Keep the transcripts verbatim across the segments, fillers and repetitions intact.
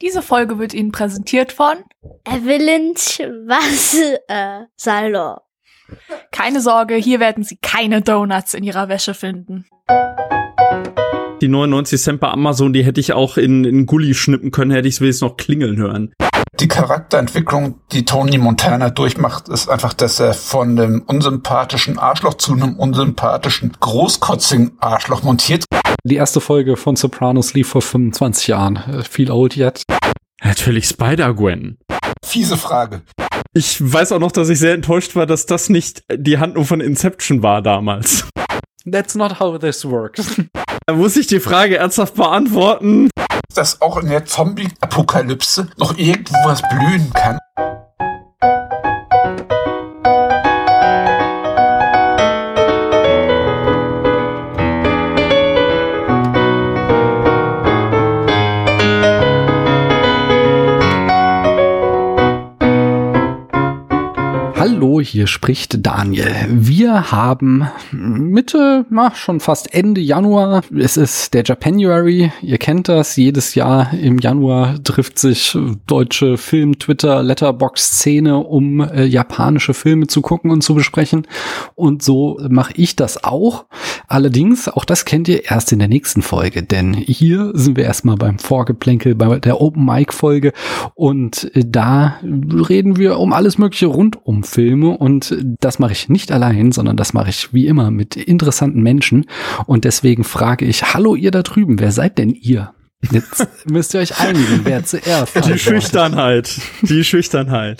Diese Folge wird Ihnen präsentiert von Evelyn Schwarzsalo. Keine Sorge, hier werden Sie keine Donuts in Ihrer Wäsche finden. Die neunundneunzig Cent bei Amazon, die hätte ich auch in, in Gulli schnippen können, hätte ich es wenigstens noch klingeln hören. Die Charakterentwicklung, die Tony Montana durchmacht, ist einfach, dass er von einem unsympathischen Arschloch zu einem unsympathischen, großkotzigen Arschloch montiert. Die erste Folge von Sopranos lief vor fünfundzwanzig Jahren. Viel old yet. Natürlich Spider-Gwen. Fiese Frage. Ich weiß auch noch, dass ich sehr enttäuscht war, dass das nicht die Handlung von Inception war damals. That's not how this works. Da muss ich die Frage ernsthaft beantworten. Dass auch in der Zombie-Apokalypse noch irgendwo was blühen kann. Hallo, hier spricht Daniel. Wir haben Mitte, na, schon fast Ende Januar. Es ist der Japanuary. Ihr kennt das. Jedes Jahr im Januar trifft sich deutsche Film-, Twitter-, Letterboxd-Szene, um äh, japanische Filme zu gucken und zu besprechen. Und so mache ich das auch. Allerdings, auch das kennt ihr erst in der nächsten Folge, denn hier sind wir erstmal beim Vorgeplänkel, bei der Open-Mic-Folge. Und äh, da reden wir um alles Mögliche rund um Filme, und das mache ich nicht allein, sondern das mache ich wie immer mit interessanten Menschen, und deswegen frage ich, hallo ihr da drüben, wer seid denn ihr? Jetzt müsst ihr euch einigen, wer zuerst. Die Schüchternheit, die Schüchternheit.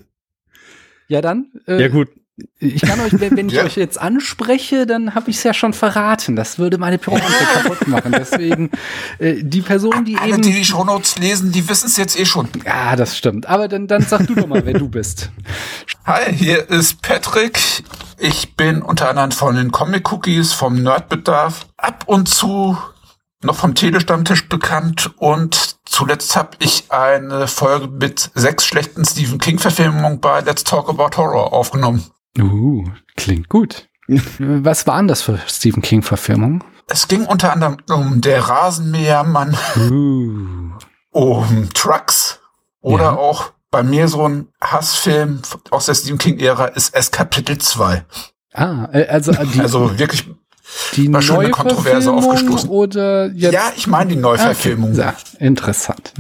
Ja dann. Äh, ja gut. Ich kann euch, wenn ich ja. euch jetzt anspreche, dann habe ich es ja schon verraten. Das würde meine Pointe kaputt machen. Deswegen äh, die Person, die Alle, eben... die die Shownotes lesen, die wissen es jetzt eh schon. Ja, das stimmt. Aber dann, dann sag du doch mal, wer du bist. Hi, hier ist Patrick. Ich bin unter anderem von den Comic Cookies, vom Nerdbedarf, ab und zu noch vom Telestammtisch bekannt, und zuletzt habe ich eine Folge mit sechs schlechten Stephen King-Verfilmungen bei Let's Talk About Horror aufgenommen. Uh, klingt gut. Was waren das für Stephen King-Verfilmungen? Es ging unter anderem um Der Rasenmähermann, Uh. um Trucks oder Ja. auch bei mir so ein Hassfilm aus der Stephen King-Ära ist Es Kapitel zwei. Ah, äh, also äh, die, Also wirklich die war schon eine Kontroverse Neuverfilmung aufgestoßen. Oder jetzt? Ja, ich meine die Neuverfilmung. Okay. Ja, interessant.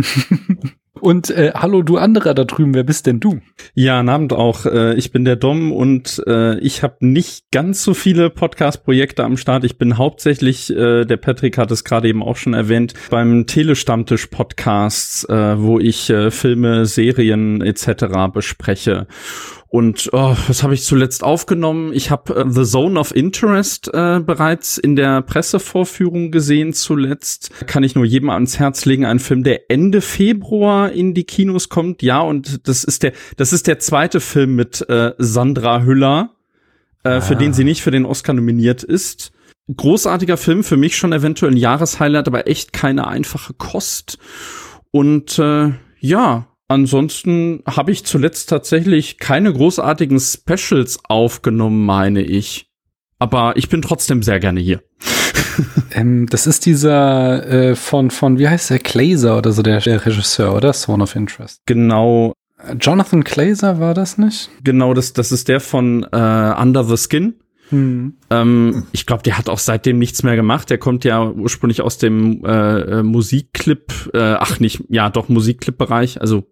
Und äh, hallo, du anderer da drüben, wer bist denn du? Ja, guten Abend auch. Äh, ich bin der Dom, und äh, ich habe nicht ganz so viele Podcast-Projekte am Start. Ich bin hauptsächlich, äh, der Patrick hat es gerade eben auch schon erwähnt, beim Telestammtisch-Podcast, äh, wo ich äh, Filme, Serien et cetera bespreche. Und oh, was habe ich zuletzt aufgenommen? Ich habe äh, The Zone of Interest äh, bereits in der Pressevorführung gesehen zuletzt. Kann ich nur jedem ans Herz legen. Ein Film, der Ende Februar in die Kinos kommt. Ja, und das ist der das ist der zweite Film mit äh, Sandra Hüller, äh, ah. für den sie nicht für den Oscar nominiert ist. Großartiger Film, für mich schon eventuell ein Jahreshighlight, aber echt keine einfache Kost. Und äh, ja, ansonsten habe ich zuletzt tatsächlich keine großartigen Specials aufgenommen, meine ich. Aber ich bin trotzdem sehr gerne hier. ähm, das ist dieser äh, von, von, wie heißt der, Glazer oder so, der, der Regisseur, oder? Zone of Interest. Genau. Jonathan Glazer war das nicht? Genau, das, das ist der von äh, Under the Skin. Hm. Ähm, ich glaube, der hat auch seitdem nichts mehr gemacht. Der kommt ja ursprünglich aus dem äh, Musikclip, äh, ach nicht, ja doch Musikclip-Bereich, also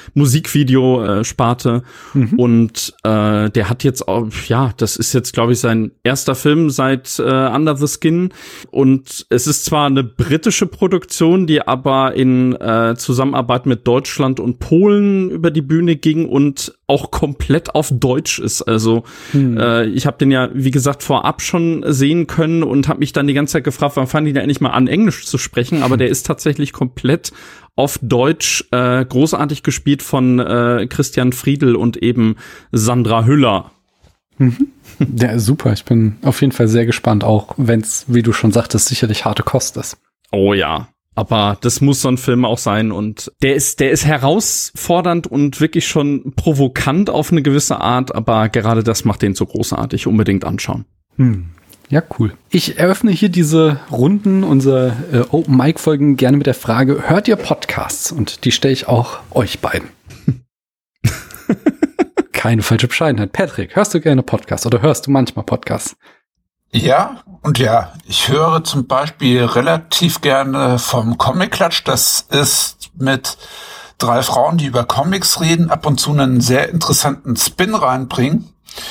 Musikvideo-Sparte. Äh, mhm. Und äh, der hat jetzt auch, ja, das ist jetzt, glaube ich, sein erster Film seit äh, Under the Skin. Und es ist zwar eine britische Produktion, die aber in äh, Zusammenarbeit mit Deutschland und Polen über die Bühne ging und auch komplett auf Deutsch ist. Also mhm. äh, ich habe den ja, wie gesagt, vorab schon sehen können und habe mich dann die ganze Zeit gefragt, wann fangen die da endlich mal an, Englisch zu sprechen. Aber der ist tatsächlich komplett auf Deutsch, äh, großartig gespielt von äh, Christian Friedl und eben Sandra Hüller. Mhm. Ja, super. Ich bin auf jeden Fall sehr gespannt, auch wenn es, wie du schon sagtest, sicherlich harte Kost ist. Oh ja, aber das muss so ein Film auch sein, und der ist, der ist herausfordernd und wirklich schon provokant auf eine gewisse Art, aber gerade das macht den so großartig. Unbedingt anschauen. Hm. Ja, cool. Ich eröffne hier diese Runden, unsere äh, Open-Mic-Folgen gerne mit der Frage, hört ihr Podcasts? Und die stelle ich auch euch beiden. Keine falsche Bescheidenheit. Patrick, hörst du gerne Podcasts oder hörst du manchmal Podcasts? Ja und ja. Ich höre zum Beispiel relativ gerne vom Comic-Klatsch. Das ist mit drei Frauen, die über Comics reden, ab und zu einen sehr interessanten Spin reinbringen.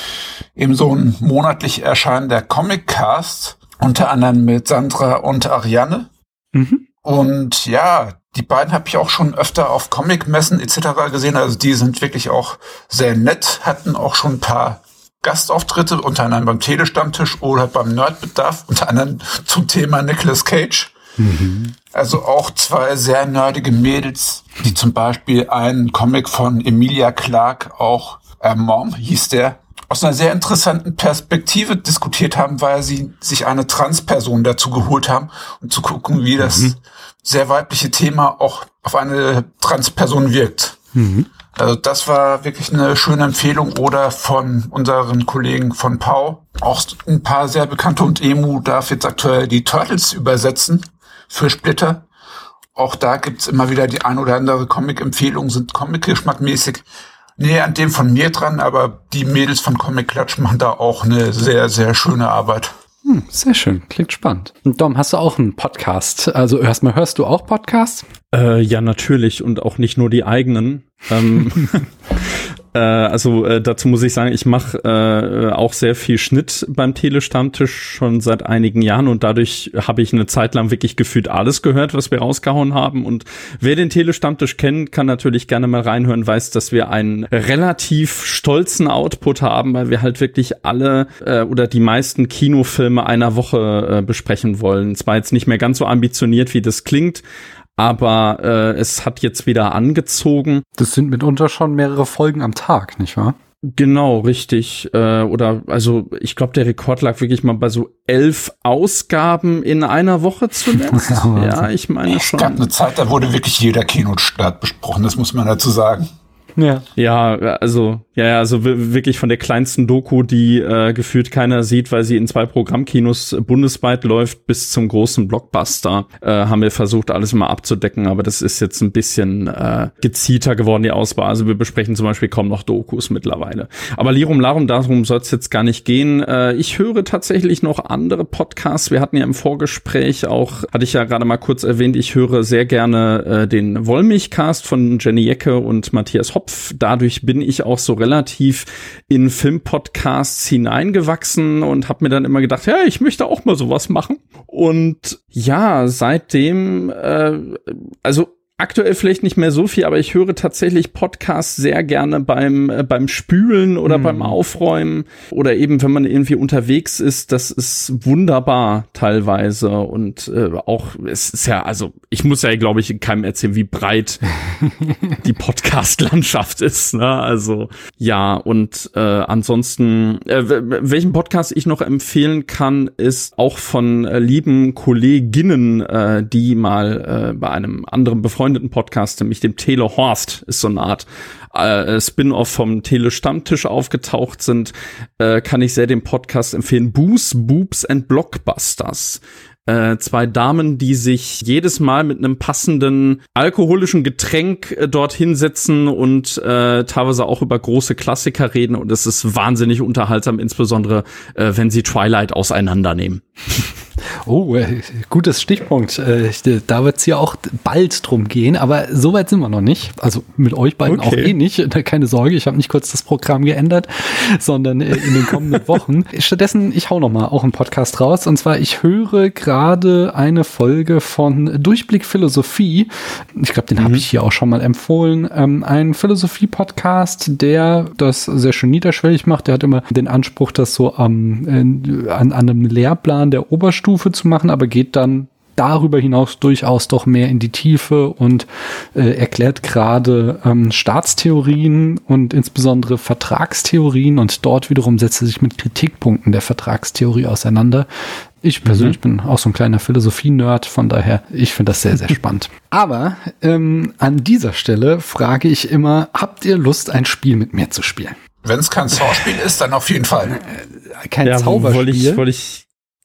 Eben so ein monatlich erscheinender Comic-Cast, unter anderem mit Sandra und Ariane. Mhm. Und ja, die beiden habe ich auch schon öfter auf Comic-Messen et cetera gesehen. Also die sind wirklich auch sehr nett, hatten auch schon ein paar Gastauftritte, unter anderem beim Telestammtisch oder beim Nerdbedarf, unter anderem zum Thema Nicolas Cage. Mhm. Also auch zwei sehr nerdige Mädels, die zum Beispiel einen Comic von Emilia Clarke, auch äh, Mom hieß der, aus einer sehr interessanten Perspektive diskutiert haben, weil sie sich eine Transperson dazu geholt haben, um zu gucken, wie das mhm. sehr weibliche Thema auch auf eine Transperson wirkt. Mhm. Also das war wirklich eine schöne Empfehlung. Oder von unseren Kollegen von Pau, auch ein paar sehr bekannte, und Emu darf jetzt aktuell die Turtles übersetzen für Splitter. Auch da gibt's immer wieder die ein oder andere Comic-Empfehlung, sind Comic-geschmackmäßig näher an dem von mir dran, aber die Mädels von Comic Klatsch machen da auch eine sehr, sehr schöne Arbeit. Hm, sehr schön, klingt spannend. Und Dom, hast du auch einen Podcast? Also erstmal, hörst du auch Podcasts? Äh, ja, natürlich, und auch nicht nur die eigenen. ähm, äh, also äh, dazu muss ich sagen, ich mache äh, auch sehr viel Schnitt beim Telestammtisch schon seit einigen Jahren, und dadurch habe ich eine Zeit lang wirklich gefühlt alles gehört, was wir rausgehauen haben. Und wer den Telestammtisch kennt, kann natürlich gerne mal reinhören, weiß, dass wir einen relativ stolzen Output haben, weil wir halt wirklich alle äh, oder die meisten Kinofilme einer Woche äh, besprechen wollen. Zwar jetzt nicht mehr ganz so ambitioniert, wie das klingt, aber äh, es hat jetzt wieder angezogen. Das sind mitunter schon mehrere Folgen am Tag, nicht wahr? Genau, richtig. Äh, oder also ich glaube, der Rekord lag wirklich mal bei so elf Ausgaben in einer Woche zuletzt. Ja, ich meine schon. Es gab eine Zeit, da wurde wirklich jeder Kinostart besprochen, das muss man dazu sagen. Ja. Ja, also, ja, ja, also wirklich von der kleinsten Doku, die äh, gefühlt keiner sieht, weil sie in zwei Programmkinos bundesweit läuft, bis zum großen Blockbuster, äh, haben wir versucht, alles immer abzudecken, aber das ist jetzt ein bisschen äh, gezielter geworden, die Auswahl. Also wir besprechen zum Beispiel kaum noch Dokus mittlerweile. Aber Lirum Larum, darum soll es jetzt gar nicht gehen. Äh, ich höre tatsächlich noch andere Podcasts. Wir hatten ja im Vorgespräch auch, hatte ich ja gerade mal kurz erwähnt, ich höre sehr gerne äh, den Wollmilchcast von Jenny Jecke und Matthias Hopf. Dadurch bin ich auch so relativ in Filmpodcasts hineingewachsen und habe mir dann immer gedacht, ja, ich möchte auch mal sowas machen. Und ja, seitdem, äh, also aktuell vielleicht nicht mehr so viel, aber ich höre tatsächlich Podcasts sehr gerne beim äh, beim Spülen oder mhm. beim Aufräumen oder eben, wenn man irgendwie unterwegs ist. Das ist wunderbar teilweise, und äh, auch, es ist ja, also ich muss ja, glaube ich, keinem erzählen, wie breit die Podcast-Landschaft ist, ne? Also ja, und äh, ansonsten, äh, welchen Podcast ich noch empfehlen kann, ist auch von äh, lieben Kolleginnen, äh, die mal äh, bei einem anderen befreundeten Podcast, nämlich dem Tele Horst, ist so eine Art äh, Spin-off vom Tele Stammtisch aufgetaucht sind, äh, kann ich sehr den Podcast empfehlen. Booze, Boobs and Blockbusters. Äh, zwei Damen, die sich jedes Mal mit einem passenden alkoholischen Getränk äh, dort hinsetzen und äh, teilweise auch über große Klassiker reden, und es ist wahnsinnig unterhaltsam, insbesondere äh, wenn sie Twilight auseinandernehmen. Oh, äh, gutes Stichpunkt. Äh, da wird es ja auch bald drum gehen, aber so weit sind wir noch nicht. Also mit euch beiden okay. Auch eh nicht. Keine Sorge, ich habe nicht kurz das Programm geändert, sondern äh, in den kommenden Wochen. Stattdessen, ich hau noch mal auch einen Podcast raus, und zwar, ich höre gerade eine Folge von Durchblick Philosophie. Ich glaube, den mhm. habe ich hier auch schon mal empfohlen. Ähm, ein Philosophie-Podcast, der das sehr schön niederschwellig macht. Der hat immer den Anspruch, das so am, äh, an, an einem Lehrplan der Oberstufe zu machen, aber geht dann darüber hinaus durchaus doch mehr in die Tiefe und äh, erklärt gerade ähm, Staatstheorien und insbesondere Vertragstheorien, und dort wiederum setzt er sich mit Kritikpunkten der Vertragstheorie auseinander. Ich persönlich mhm. bin auch so ein kleiner Philosophie-Nerd, von daher, ich finde das sehr, sehr spannend. Aber ähm, an dieser Stelle frage ich immer, habt ihr Lust, ein Spiel mit mir zu spielen? Wenn es kein Zauberspiel ist, dann auf jeden Fall. Kein ja, Zauberspiel. Wollte ich, wollte ich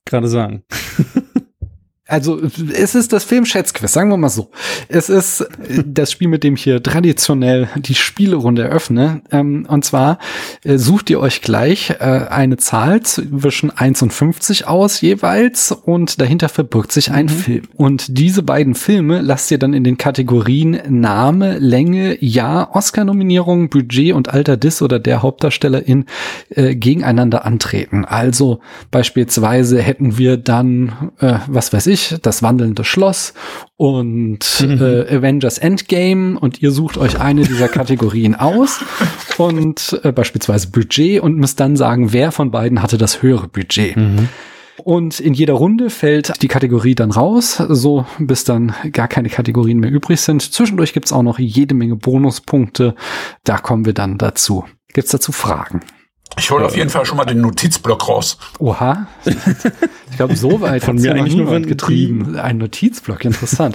gerade sagen. Also es ist das Film-Schätzquiz, sagen wir mal so. Es ist das Spiel, mit dem ich hier traditionell die Spielerunde eröffne. Ähm, und zwar äh, sucht ihr euch gleich äh, eine Zahl zwischen eins und fünfzig aus jeweils und dahinter verbirgt sich ein mhm. Film. Und diese beiden Filme lasst ihr dann in den Kategorien Name, Länge, Jahr, Oscar-Nominierung, Budget und Alter des oder der Hauptdarstellerin äh, gegeneinander antreten. Also beispielsweise hätten wir dann, äh, was weiß ich, das wandelnde Schloss und mhm. äh, Avengers Endgame und ihr sucht euch eine dieser Kategorien aus und äh, beispielsweise Budget und müsst dann sagen, wer von beiden hatte das höhere Budget. Mhm. Und in jeder Runde fällt die Kategorie dann raus, so bis dann gar keine Kategorien mehr übrig sind. Zwischendurch gibt's auch noch jede Menge Bonuspunkte, da kommen wir dann dazu. Gibt's dazu Fragen? Ich hole auf jeden Fall schon mal den Notizblock raus. Oha. Ich glaube, so weit von mir eigentlich nur getrieben. Ein Notizblock, interessant.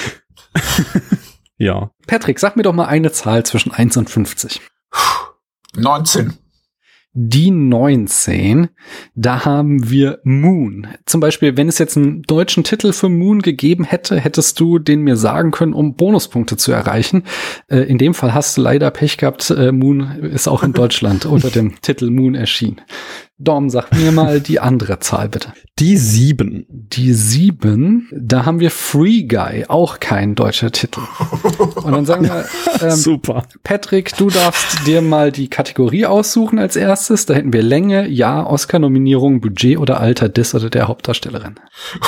Ja. Patrick, sag mir doch mal eine Zahl zwischen eins und fünfzig. neunzehn. Die neunzehn, da haben wir Moon. Zum Beispiel, wenn es jetzt einen deutschen Titel für Moon gegeben hätte, hättest du den mir sagen können, um Bonuspunkte zu erreichen. Äh, in dem Fall hast du leider Pech gehabt. Äh, Moon ist auch in Deutschland unter dem Titel Moon erschienen. Dom, sag mir mal die andere Zahl, bitte. Die sieben. Die sieben, da haben wir Free Guy, auch kein deutscher Titel. Und dann sagen wir, ähm, super. Patrick, du darfst dir mal die Kategorie aussuchen als erstes. Da hätten wir Länge, Jahr, Oscar-Nominierung, Budget oder Alter des oder der Hauptdarstellerin.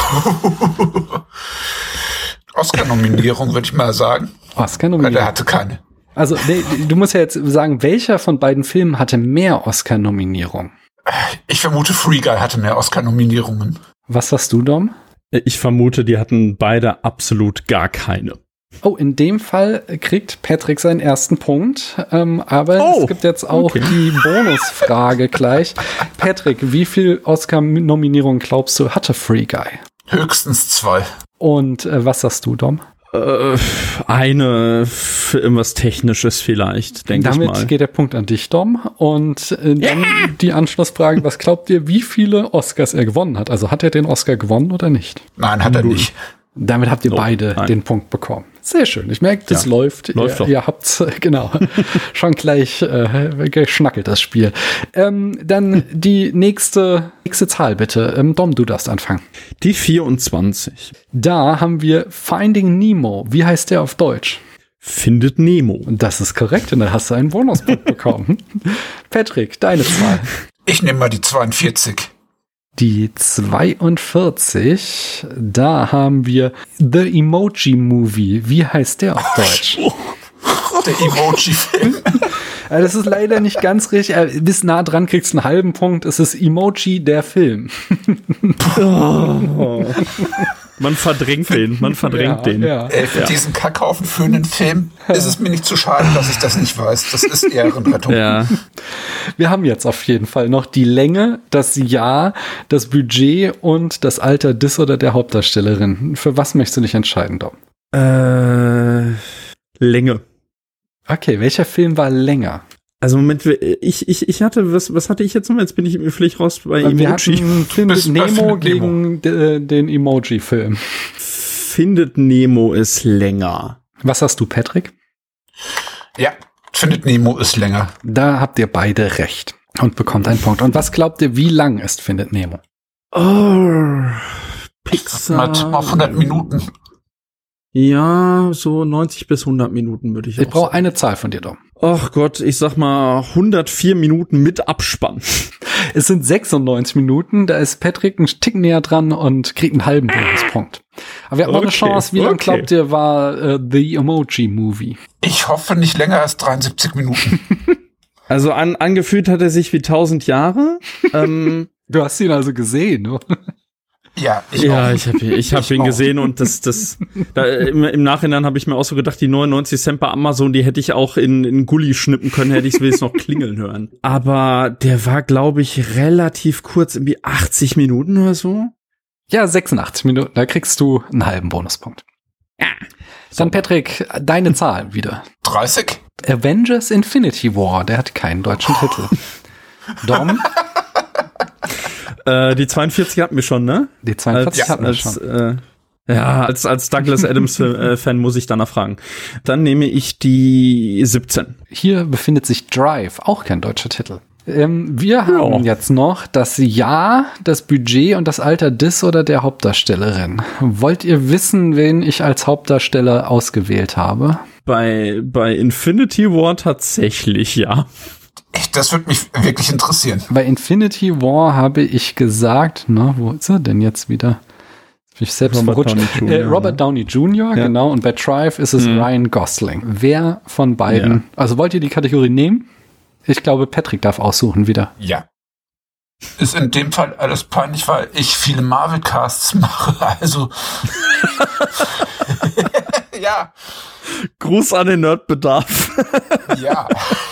Oscar-Nominierung, würde ich mal sagen. Oscar-Nominierung. Weil der hatte keine. Also, nee, du musst ja jetzt sagen, welcher von beiden Filmen hatte mehr Oscar-Nominierung? Ich vermute, Free Guy hatte mehr Oscar-Nominierungen. Was sagst du, Dom? Ich vermute, die hatten beide absolut gar keine. Oh, in dem Fall kriegt Patrick seinen ersten Punkt. Ähm, aber oh, es gibt jetzt auch okay. die Bonusfrage gleich. Patrick, wie viel Oscar-Nominierungen glaubst du, hatte Free Guy? Höchstens zwei. Und äh, was sagst du, Dom? Äh, eine für irgendwas Technisches vielleicht, denke ich mal. Damit geht der Punkt an dich, Dom. Und äh, dann yeah. die Anschlussfrage, was glaubt ihr, wie viele Oscars er gewonnen hat? Also hat er den Oscar gewonnen oder nicht? Nein, hat er Null. nicht. Damit habt ihr Nope, beide nein. den Punkt bekommen. Sehr schön. Ich merke, das ja. läuft. Läuft ihr, doch. ihr habt's, genau, schon gleich äh, geschnackelt, das Spiel. Ähm, dann die nächste, nächste Zahl, bitte. Ähm, Dom, du darfst anfangen. Die vierundzwanzig. Da haben wir Finding Nemo. Wie heißt der auf Deutsch? Findet Nemo. Und das ist korrekt. Und dann hast du einen Bonuspunkt bekommen. Patrick, deine Zahl. Ich nehme mal die zweiundvierzig. Die zweiundvierzig, da haben wir The Emoji Movie. Wie heißt der auf Deutsch? Der Emoji-Film. Das ist leider nicht ganz richtig. Bis nah dran kriegst du einen halben Punkt. Es ist Emoji, der Film. Oh. Man verdrängt den, man verdrängt ja, den. Ja. Ey, für ja. diesen Kackhaufen für einen Film ist es mir nicht zu schade, dass ich das nicht weiß. Das ist Ehrenrettung. Ja. Wir haben jetzt auf jeden Fall noch die Länge, das Jahr, das Budget und das Alter des oder der Hauptdarstellerin. Für was möchtest du dich entscheiden, Dom? Äh, Länge. Okay, welcher Film war länger? Also Moment, ich, ich, ich hatte, was, was hatte ich jetzt noch? Jetzt bin ich vielleicht raus bei Emoji. Wir hatten einen Film mit Nemo gegen Nemo. den Emoji-Film. Findet Nemo ist länger. Was hast du, Patrick? Ja, Findet Nemo ist länger. Da habt ihr beide recht und bekommt einen Punkt. Und was glaubt ihr, wie lang ist Findet Nemo? Oh, Pixar. Mit auf hundert Minuten. Ja, so neunzig bis hundert Minuten würde ich Ich auch brauche sagen. eine Zahl von dir, Dom. Ach Gott, ich sag mal hundertvier Minuten mit Abspann. Es sind sechsundneunzig Minuten, da ist Patrick einen Tick näher dran und kriegt einen halben Bonuspunkt. Aber wir haben noch eine Okay, Chance. Wie lang okay. glaubt ihr, war äh, The Emoji Movie? Ich hoffe nicht länger als dreiundsiebzig Minuten. Also an, angefühlt hat er sich wie tausend Jahre. ähm, Du hast ihn also gesehen, oder? Ja, ich ja, auch. ich habe ich hab Ich ihn auch. gesehen und das, das, da, im, im Nachhinein habe ich mir auch so gedacht, die neunundneunzig Cent bei Amazon, die hätte ich auch in, in Gulli schnippen können, hätte ich es wenigstens noch klingeln hören. Aber der war, glaube ich, relativ kurz, irgendwie achtzig Minuten oder so. Ja, sechsundachtzig Minuten, da kriegst du einen halben Bonuspunkt. Ja. Dann Patrick, deine Zahl wieder. dreißig? Avengers Infinity War, der hat keinen deutschen Titel. Dom? Äh, die zweiundvierzig hatten wir schon, ne? Die zweiundvierzig als, hatten wir als, schon. Äh, ja, als, als Douglas Adams-Fan muss ich danach fragen. Dann nehme ich die siebzehn. Hier befindet sich Drive, auch kein deutscher Titel. Ähm, wir haben Ja. jetzt noch das Jahr, das Budget und das Alter des oder der Hauptdarstellerin. Wollt ihr wissen, wen ich als Hauptdarsteller ausgewählt habe? Bei, bei Infinity War tatsächlich, ja. Ich, das würde mich wirklich interessieren. Bei Infinity War habe ich gesagt, na, wo ist er denn jetzt wieder? Bin ich selbst Robert verrutscht. Downey Junior, Äh, Robert Downey Junior, Ja. genau. Und bei Drive ist es Mhm. Ryan Gosling. Wer von beiden? Ja. Also wollt ihr die Kategorie nehmen? Ich glaube, Patrick darf aussuchen wieder. Ja. Ist in dem Fall alles peinlich, weil ich viele Marvel-Casts mache, also. ja. Gruß an den Nerdbedarf. Ja.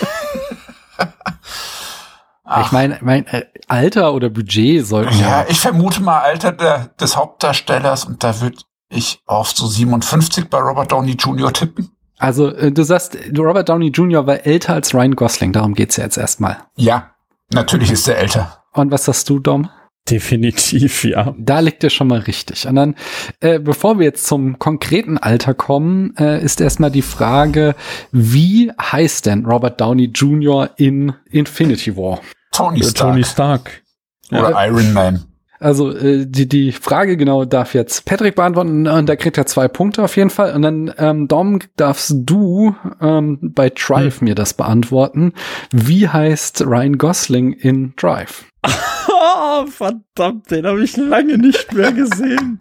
Ich meine, mein äh, Alter oder Budget sollten Ja, ja. ich vermute mal Alter der, des Hauptdarstellers und da würde ich auf so siebenundfünfzig bei Robert Downey Junior tippen. Also äh, du sagst, Robert Downey Junior war älter als Ryan Gosling. Darum geht's ja jetzt erstmal. Ja, natürlich ist er älter. Und was sagst du, Dom? Definitiv, ja. Da liegt er schon mal richtig. Und dann, äh, bevor wir jetzt zum konkreten Alter kommen, äh, ist erstmal die Frage, wie heißt denn Robert Downey Junior in Infinity War? Tony Der Stark. Tony Stark. Oder Ja. Iron Man. Also äh, die die Frage genau darf jetzt Patrick beantworten und da kriegt er zwei Punkte auf jeden Fall. Und dann, ähm, Dom, darfst du ähm, bei Drive mir das beantworten. Wie heißt Ryan Gosling in Drive? Oh, verdammt, den habe ich lange nicht mehr gesehen.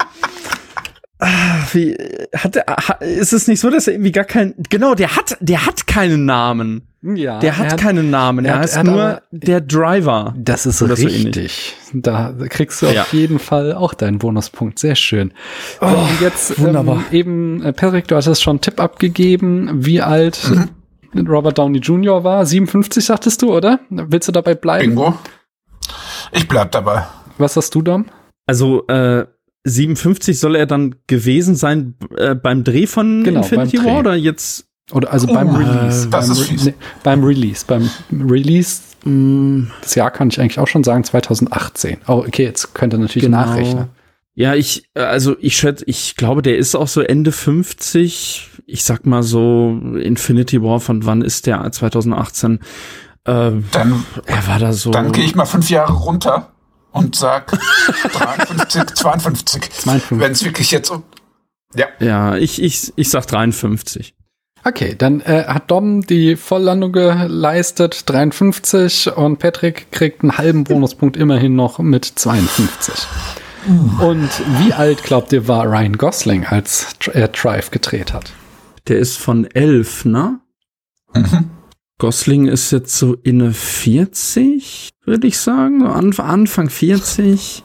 Ah, wie hat er, ha, ist es nicht so, dass er irgendwie gar keinen, genau, der hat, der hat keinen Namen. Ja, Der hat, er keinen Namen. er Er, hat- heißt er hat nur aber- der Driver. Das ist Oder so richtig. Da kriegst du Ja. auf jeden Fall auch deinen Bonuspunkt. Sehr schön. Und jetzt wunderbar. Ähm, eben, äh, Patrick, du hattest schon einen Tipp abgegeben, wie alt Robert Downey Junior war. siebenundfünfzig sagtest du, oder? Willst du dabei bleiben? Bingo. Ich bleib dabei. Was hast du, Dom? Also, äh, siebenundfünfzig soll er dann gewesen sein äh, beim Dreh von Genau, Infinity beim Dreh. War oder jetzt? Oder also beim Oh, Release. das beim, ist fies. nee, beim Release. Beim Release, mh, das Jahr kann ich eigentlich auch schon sagen, zweitausendachtzehn. Oh, okay, jetzt könnt ihr natürlich Genau. nachrechnen. Ja, ich, äh, also ich schätze, ich glaube, der ist auch so Ende fünfzig. Ich sag mal so, Infinity War, von wann ist der? zweitausendachtzehn. Äh, Dann, er war da so. dann gehe ich mal fünf Jahre runter und sag dreiundfünfzig, zweiundfünfzig. zweiundfünfzig. Wenn es wirklich jetzt um. Ja. Ja, ich, ich, ich sag dreiundfünfzig. Okay, dann äh, hat Dom die Volllandung geleistet, dreiundfünfzig, und Patrick kriegt einen halben Bonuspunkt immerhin noch mit zweiundfünfzig. Und wie alt, glaubt ihr, war Ryan Gosling, als er Drive gedreht hat? Der ist von elf, ne? Mhm. Gosling ist jetzt so inne vierzig, würde ich sagen. So Anf- Anfang vierzig.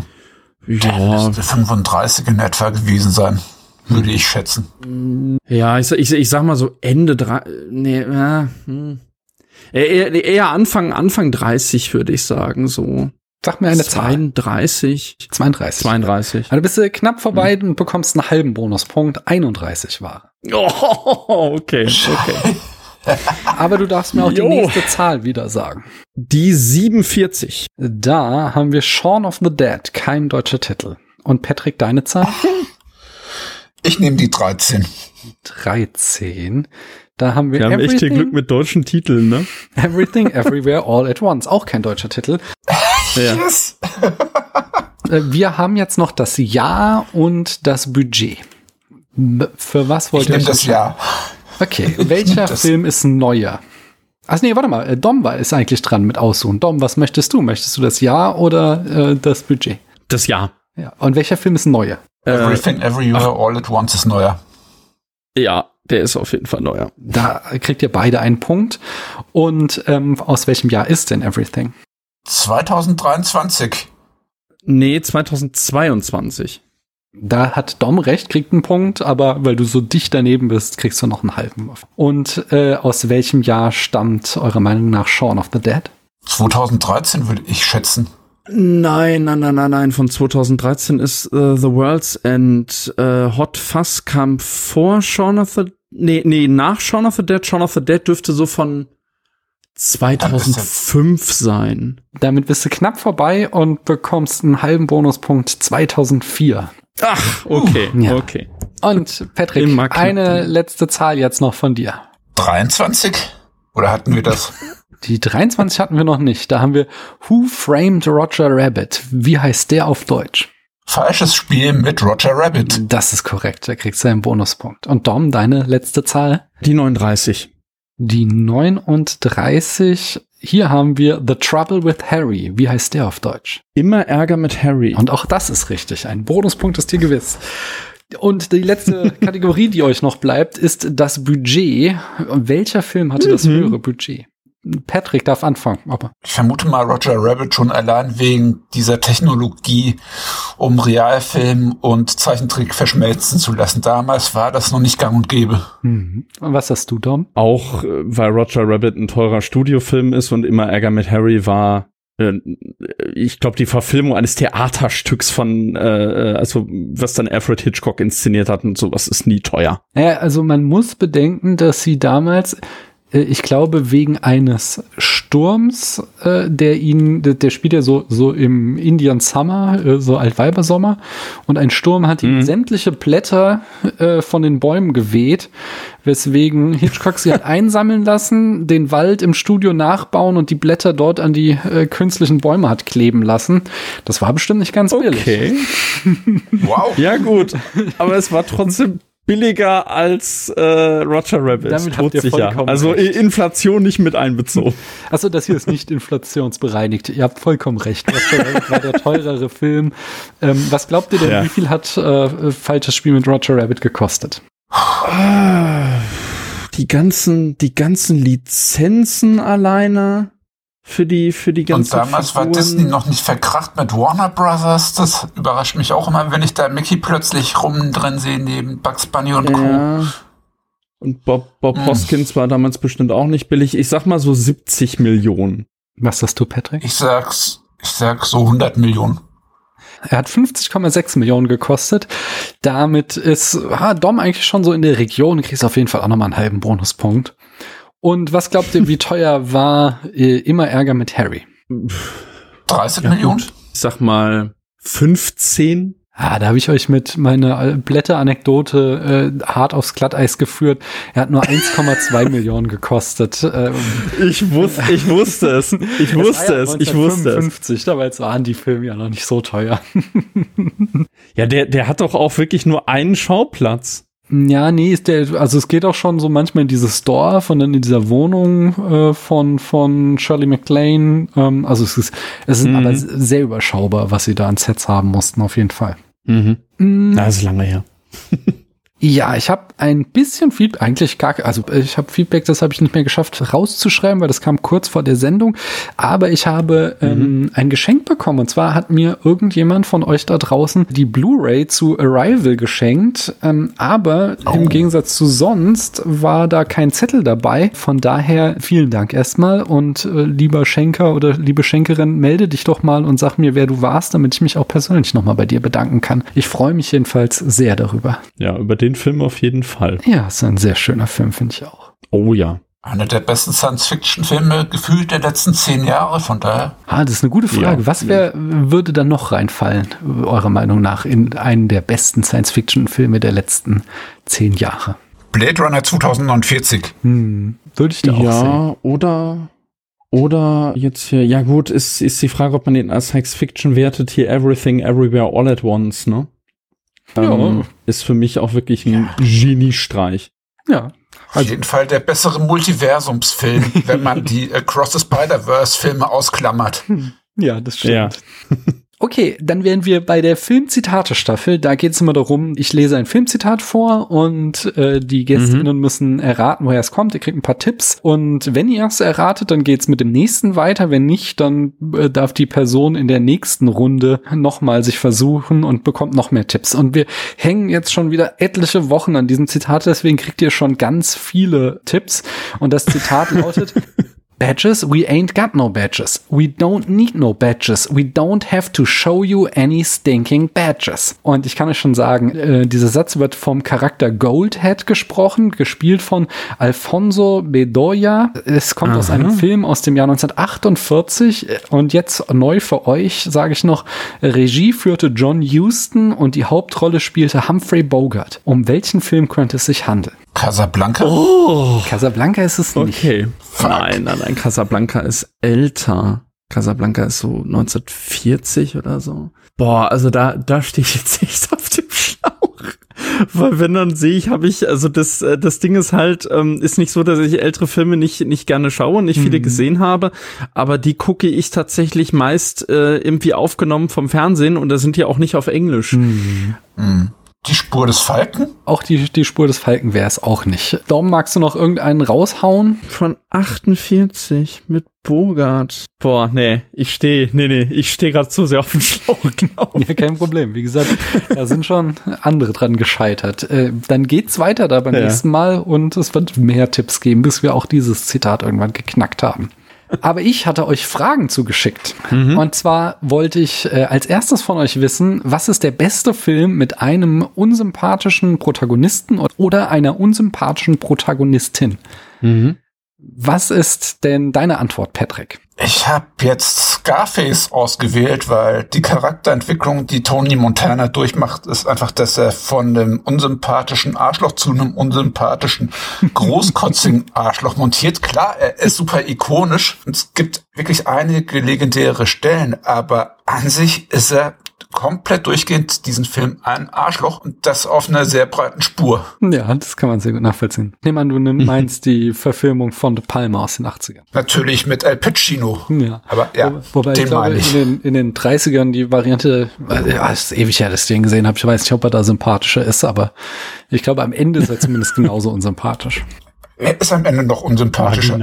Ja, Müsste fünfunddreißig in etwa gewesen sein, würde ich schätzen. ja, ich, ich, ich sag mal so Ende drei, nee, äh, hm. eher, eher Anfang, Anfang dreißig, würde ich sagen, so. Sag mir eine Zahl. zweiunddreißig. zweiunddreißig. zweiunddreißig. Also bist du knapp vorbei und bekommst einen halben Bonuspunkt. einunddreißig war. Oh, okay, okay. Aber du darfst mir auch Jo. die nächste Zahl wieder sagen. Die siebenundvierzig. Da haben wir Shaun of the Dead, kein deutscher Titel. Und Patrick, deine Zahl? Ich nehme die dreizehn. dreizehn. Da haben wir, Wir haben echt hier Everything, Glück mit deutschen Titeln, ne? Everything, Everywhere, All at Once. Auch kein deutscher Titel. Ja. Yes. Äh, Wir haben jetzt noch das Jahr und das Budget. B- Für was wollt Ich ihr nehme euch das Jahr. Okay, welcher das. Film ist neuer? Ach nee, warte mal, äh, Dom war ist eigentlich dran mit Aussuchen. Dom, was möchtest du? Möchtest du das Jahr oder äh, das Budget? Das Jahr. Ja. Und welcher Film ist neuer? Äh, Everything, Everywhere, All at Once ist neuer. ja, der ist auf jeden Fall neuer. Da kriegt ihr beide einen Punkt. Und ähm, aus welchem Jahr ist denn Everything? zweitausenddreiundzwanzig. Nee, zweitausendzweiundzwanzig. Da hat Dom recht, kriegt einen Punkt, aber weil du so dicht daneben bist, kriegst du noch einen halben. Und äh, aus welchem Jahr stammt eurer Meinung nach Shaun of the Dead? zweitausenddreizehn würde ich schätzen. Nein, nein, nein, nein, nein. Von zweitausenddreizehn ist uh, The World's End. Uh, Hot Fuzz kam vor Shaun of the... Nee, nee, nach Shaun of the Dead. Shaun of the Dead dürfte so von zweitausendfünf sein. Damit bist du knapp vorbei und bekommst einen halben Bonuspunkt zweitausendvier. Ach, okay, uh, ja. okay. Und Patrick, eine letzte Zahl jetzt noch von dir. dreiundzwanzig? Oder hatten wir das? Die dreiundzwanzig hatten wir noch nicht. Da haben wir Who Framed Roger Rabbit? Wie heißt der auf Deutsch? Falsches Spiel mit Roger Rabbit. Das ist korrekt. Da kriegst du einen Bonuspunkt. Und Dom, deine letzte Zahl? Die neununddreißig. Die neununddreißig. Hier haben wir The Trouble with Harry. Wie heißt der auf Deutsch? Immer Ärger mit Harry. Und auch das ist richtig. Ein Bonuspunkt ist dir gewiss. Und die letzte Kategorie, die euch noch bleibt, ist das Budget. Welcher Film hatte das höhere Budget? Patrick darf anfangen. Aber. Ich vermute mal Roger Rabbit schon allein wegen dieser Technologie, um Realfilm und Zeichentrick verschmelzen zu lassen. Damals war das noch nicht gang und gäbe. Mhm. Und was hast du, Dom? Auch, weil Roger Rabbit ein teurer Studiofilm ist und Immer Ärger mit Harry war, äh, ich glaube, die Verfilmung eines Theaterstücks von, äh, also was dann Alfred Hitchcock inszeniert hat und sowas ist nie teuer. Naja, also man muss bedenken, dass sie damals, ich glaube, wegen eines Sturms, äh, der ihn, der, der spielt ja so, so im Indian Summer, äh, so Altweibersommer, und ein Sturm hat ihm mhm. sämtliche Blätter äh, von den Bäumen geweht, weswegen Hitchcock sie hat einsammeln lassen, den Wald im Studio nachbauen und die Blätter dort an die äh, künstlichen Bäume hat kleben lassen. Das war bestimmt nicht ganz billig. Okay. Wow. Ja, gut. Aber es war trotzdem billiger als äh, Roger Rabbit. Damit habt ihr vollkommen Also recht. Inflation nicht mit einbezogen. Achso, das hier ist nicht inflationsbereinigt. Ihr habt vollkommen recht. Roger Rabbit war der teurere Film. Ähm, was glaubt ihr denn, ja. wie viel hat äh, falsches Spiel mit Roger Rabbit gekostet? Die ganzen, die ganzen Lizenzen alleine für die, für die ganzen Und damals Figuren. War Disney noch nicht verkracht mit Warner Brothers. Das überrascht mich auch immer, wenn ich da Mickey plötzlich rum drin sehe, neben Bugs Bunny und Co. Ja. Und Bob, Bob hm. Hoskins war damals bestimmt auch nicht billig. Ich sag mal so siebzig Millionen. Was sagst du, Patrick? Ich sag's, ich sag so hundert Millionen. Er hat fünfzig Komma sechs Millionen gekostet. Damit ist ha, Dom eigentlich schon so in der Region. Du kriegst auf jeden Fall auch nochmal einen halben Bonuspunkt. Und was glaubt ihr, wie teuer war äh, Immer Ärger mit Harry? dreißig ja, Millionen? Gut. Ich sag mal fünfzehn. Ah, da habe ich euch mit meiner Blätter-Anekdote äh, hart aufs Glatteis geführt. Er hat nur eins Komma zwei Millionen gekostet. Ähm, ich, wusste, ich wusste es. Ich wusste es. Ich wusste es. Damals waren die Filme ja noch nicht so teuer. Ja, der, der hat doch auch wirklich nur einen Schauplatz. Ja, nee, ist der, also es geht auch schon so manchmal in dieses Dorf und dann in dieser Wohnung äh, von von Shirley MacLaine. Ähm, also es ist, es ist mhm. aber sehr überschaubar, was sie da an Sets haben mussten, auf jeden Fall. Mhm. Mhm. Das ist lange her. Ja, ich habe ein bisschen Feedback, eigentlich gar, also ich habe Feedback, das habe ich nicht mehr geschafft rauszuschreiben, weil das kam kurz vor der Sendung. Aber ich habe mhm. ähm, ein Geschenk bekommen. Und zwar hat mir irgendjemand von euch da draußen die Blu-ray zu Arrival geschenkt. Ähm, aber oh. im Gegensatz zu sonst war da kein Zettel dabei. Von daher vielen Dank erstmal. Und äh, lieber Schenker oder liebe Schenkerin, melde dich doch mal und sag mir, wer du warst, damit ich mich auch persönlich nochmal bei dir bedanken kann. Ich freue mich jedenfalls sehr darüber. Ja, über den Film auf jeden Fall. Ja, ist ein sehr schöner Film, finde ich auch. Oh ja. Einer der besten Science-Fiction-Filme gefühlt der letzten zehn Jahre, von daher. Ah, das ist eine gute Frage. Ja. Was wär, würde da noch reinfallen, eurer Meinung nach, in einen der besten Science-Fiction-Filme der letzten zehn Jahre? Blade Runner zwanzig neunundvierzig. Hm, würde ich da auch ja, sehen. Ja, oder... Oder jetzt hier, ja gut, ist, ist die Frage, ob man den als Science-Fiction wertet, hier Everything, Everywhere, All at Once, ne? Ja. Ähm, ist für mich auch wirklich ein ja. Geniestreich. Ja. Auf also, jeden Fall der bessere Multiversumsfilm, wenn man die Across the Spider-Verse-Filme ausklammert. Ja, das stimmt. Ja. Okay, dann wären wir bei der Filmzitate-Staffel. Da geht es immer darum, ich lese ein Filmzitat vor und äh, die Gästinnen mhm. müssen erraten, woher es kommt. Ihr kriegt ein paar Tipps und wenn ihr es erratet, dann geht's mit dem nächsten weiter. Wenn nicht, dann äh, darf die Person in der nächsten Runde nochmal sich versuchen und bekommt noch mehr Tipps. Und wir hängen jetzt schon wieder etliche Wochen an diesem Zitat, deswegen kriegt ihr schon ganz viele Tipps. Und das Zitat lautet: Badges? We ain't got no badges. We don't need no badges. We don't have to show you any stinking badges. Und ich kann euch schon sagen, äh, dieser Satz wird vom Charakter Goldhead gesprochen, gespielt von Alfonso Bedoya. Es kommt Aha. aus einem Film aus dem Jahr neunzehnhundertachtundvierzig und jetzt neu für euch, sage ich noch, Regie führte John Huston und die Hauptrolle spielte Humphrey Bogart. Um welchen Film könnte es sich handeln? Casablanca? Oh! Casablanca ist es nicht. Okay. Nein, nein, nein, Casablanca ist älter. Casablanca ist so neunzehnhundertvierzig oder so. Boah, also da, da stehe ich jetzt nicht auf dem Schlauch. Weil wenn, dann sehe ich, habe ich, also das, das Ding ist halt, ähm, ist nicht so, dass ich ältere Filme nicht, nicht gerne schaue und nicht viele mhm. gesehen habe, aber die gucke ich tatsächlich meist äh, irgendwie aufgenommen vom Fernsehen und da sind die auch nicht auf Englisch. Mhm. Mhm. Die Spur des Falken? Auch die, die Spur des Falken wäre es auch nicht. Darum magst du noch irgendeinen raushauen? Von achtundvierzig mit Bogart. Boah, nee, ich stehe, nee, nee, ich stehe gerade zu sehr auf dem Schlauch, glaube ich. Ja, kein Problem. Wie gesagt, da sind schon andere dran gescheitert. Äh, dann geht's weiter da beim ja. nächsten Mal und es wird mehr Tipps geben, bis wir auch dieses Zitat irgendwann geknackt haben. Aber ich hatte euch Fragen zugeschickt. Mhm. Und zwar wollte ich äh, als erstes von euch wissen, was ist der beste Film mit einem unsympathischen Protagonisten oder einer unsympathischen Protagonistin? Mhm. Was ist denn deine Antwort, Patrick? Ich habe jetzt Scarface ausgewählt, weil die Charakterentwicklung, die Tony Montana durchmacht, ist einfach, dass er von einem unsympathischen Arschloch zu einem unsympathischen, großkotzigen Arschloch montiert. Klar, er ist super ikonisch und es gibt wirklich einige legendäre Stellen, aber an sich ist er komplett durchgehend diesen Film ein Arschloch und das auf einer sehr breiten Spur. Ja, das kann man sehr gut nachvollziehen. Nehmen an, du meinst die Verfilmung von De Palma aus den achtzigern. Natürlich mit Al Pacino. Ja. Aber ja, Wo, wobei den ich glaube, meine ich. In den, in den dreißigern die Variante, ja, ist ewig her, dass ich den gesehen habe. Ich weiß nicht, ob er da sympathischer ist, aber ich glaube, am Ende ist er zumindest genauso unsympathisch. Er ist am Ende noch unsympathischer.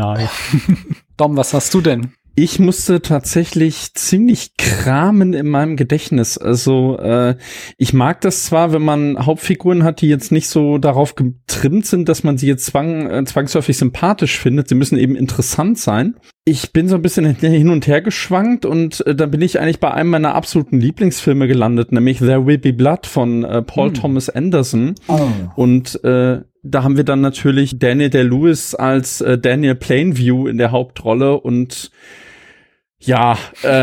Dom, was hast du denn? Ich musste tatsächlich ziemlich kramen in meinem Gedächtnis. Also äh, ich mag das zwar, wenn man Hauptfiguren hat, die jetzt nicht so darauf getrimmt sind, dass man sie jetzt zwang, äh, zwangsläufig sympathisch findet. Sie müssen eben interessant sein. Ich bin so ein bisschen hin und her geschwankt und äh, da bin ich eigentlich bei einem meiner absoluten Lieblingsfilme gelandet, nämlich There Will Be Blood von äh, Paul hm. Thomas Anderson. Oh. Und äh, da haben wir dann natürlich Daniel Day-Lewis als äh, Daniel Plainview in der Hauptrolle und ja, äh,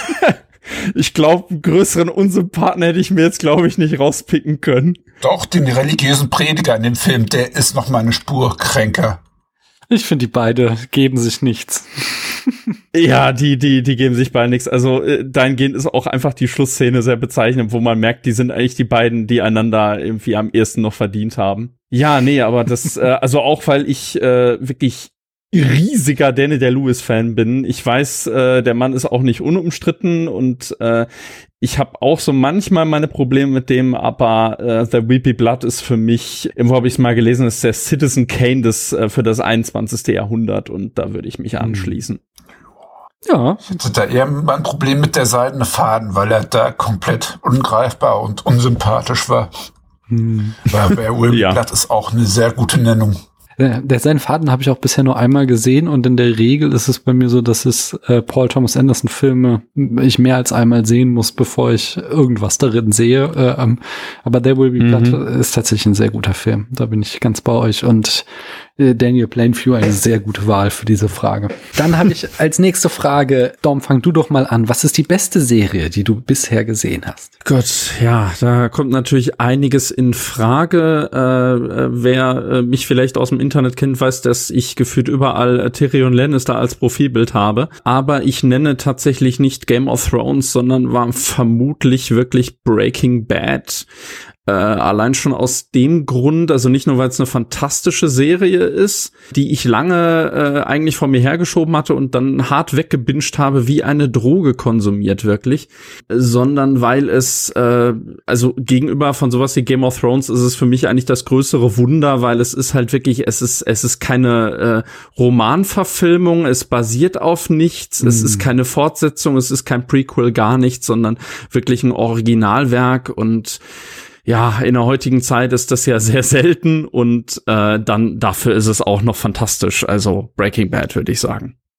ich glaube, einen größeren Unsympathen hätte ich mir jetzt, glaube ich, nicht rauspicken können. Doch, den religiösen Prediger in dem Film, der ist noch mal eine Spur kränker. Ich finde, die beide geben sich nichts. Ja, die, die, die geben sich beide nichts. Also, äh, dahingehend ist auch einfach die Schlussszene sehr bezeichnend, wo man merkt, die sind eigentlich die beiden, die einander irgendwie am ehesten noch verdient haben. Ja, nee, aber das, äh, also auch, weil ich äh, wirklich riesiger Daniel Day-Lewis-Fan bin. Ich weiß, äh, der Mann ist auch nicht unumstritten und äh, ich habe auch so manchmal meine Probleme mit dem, aber äh, The Will Be Blood ist für mich, irgendwo habe ich es mal gelesen, ist der Citizen Kane des, äh, für das einundzwanzigste Jahrhundert und da würde ich mich anschließen. Ja. Ich hatte da eher ein Problem mit der seidene Faden, weil er da komplett ungreifbar und unsympathisch war. Hm. Weil The Will Be ja. Blood ist auch eine sehr gute Nennung. Der seinen Faden habe ich auch bisher nur einmal gesehen und in der Regel ist es bei mir so, dass es äh, Paul Thomas Anderson Filme ich mehr als einmal sehen muss, bevor ich irgendwas darin sehe. Äh, ähm, aber There Will Be Blood mhm. ist tatsächlich ein sehr guter Film. Da bin ich ganz bei euch und äh, Daniel Plainview eine sehr gute Wahl für diese Frage. Dann habe ich als nächste Frage, Dom, fang du doch mal an. Was ist die beste Serie, die du bisher gesehen hast? Gott, ja, da kommt natürlich einiges in Frage. Äh, wer äh, mich vielleicht aus dem Internet kennt, weiß, dass ich gefühlt überall äh, Tyrion Lannister als Profilbild habe. Aber ich nenne tatsächlich nicht Game of Thrones, sondern war vermutlich wirklich Breaking Bad. Äh, allein schon aus dem Grund, also nicht nur, weil es eine fantastische Serie ist, die ich lange äh, eigentlich vor mir hergeschoben hatte und dann hart weggebinged habe, wie eine Droge konsumiert wirklich, sondern weil es, äh, also gegenüber von sowas wie Game of Thrones ist es für mich eigentlich das größere Wunder, weil es ist halt wirklich, es ist es ist keine äh, Romanverfilmung, es basiert auf nichts, mhm. es ist keine Fortsetzung, es ist kein Prequel, gar nichts, sondern wirklich ein Originalwerk und ja, in der heutigen Zeit ist das ja sehr selten und äh, dann dafür ist es auch noch fantastisch. Also Breaking Bad, würde ich sagen.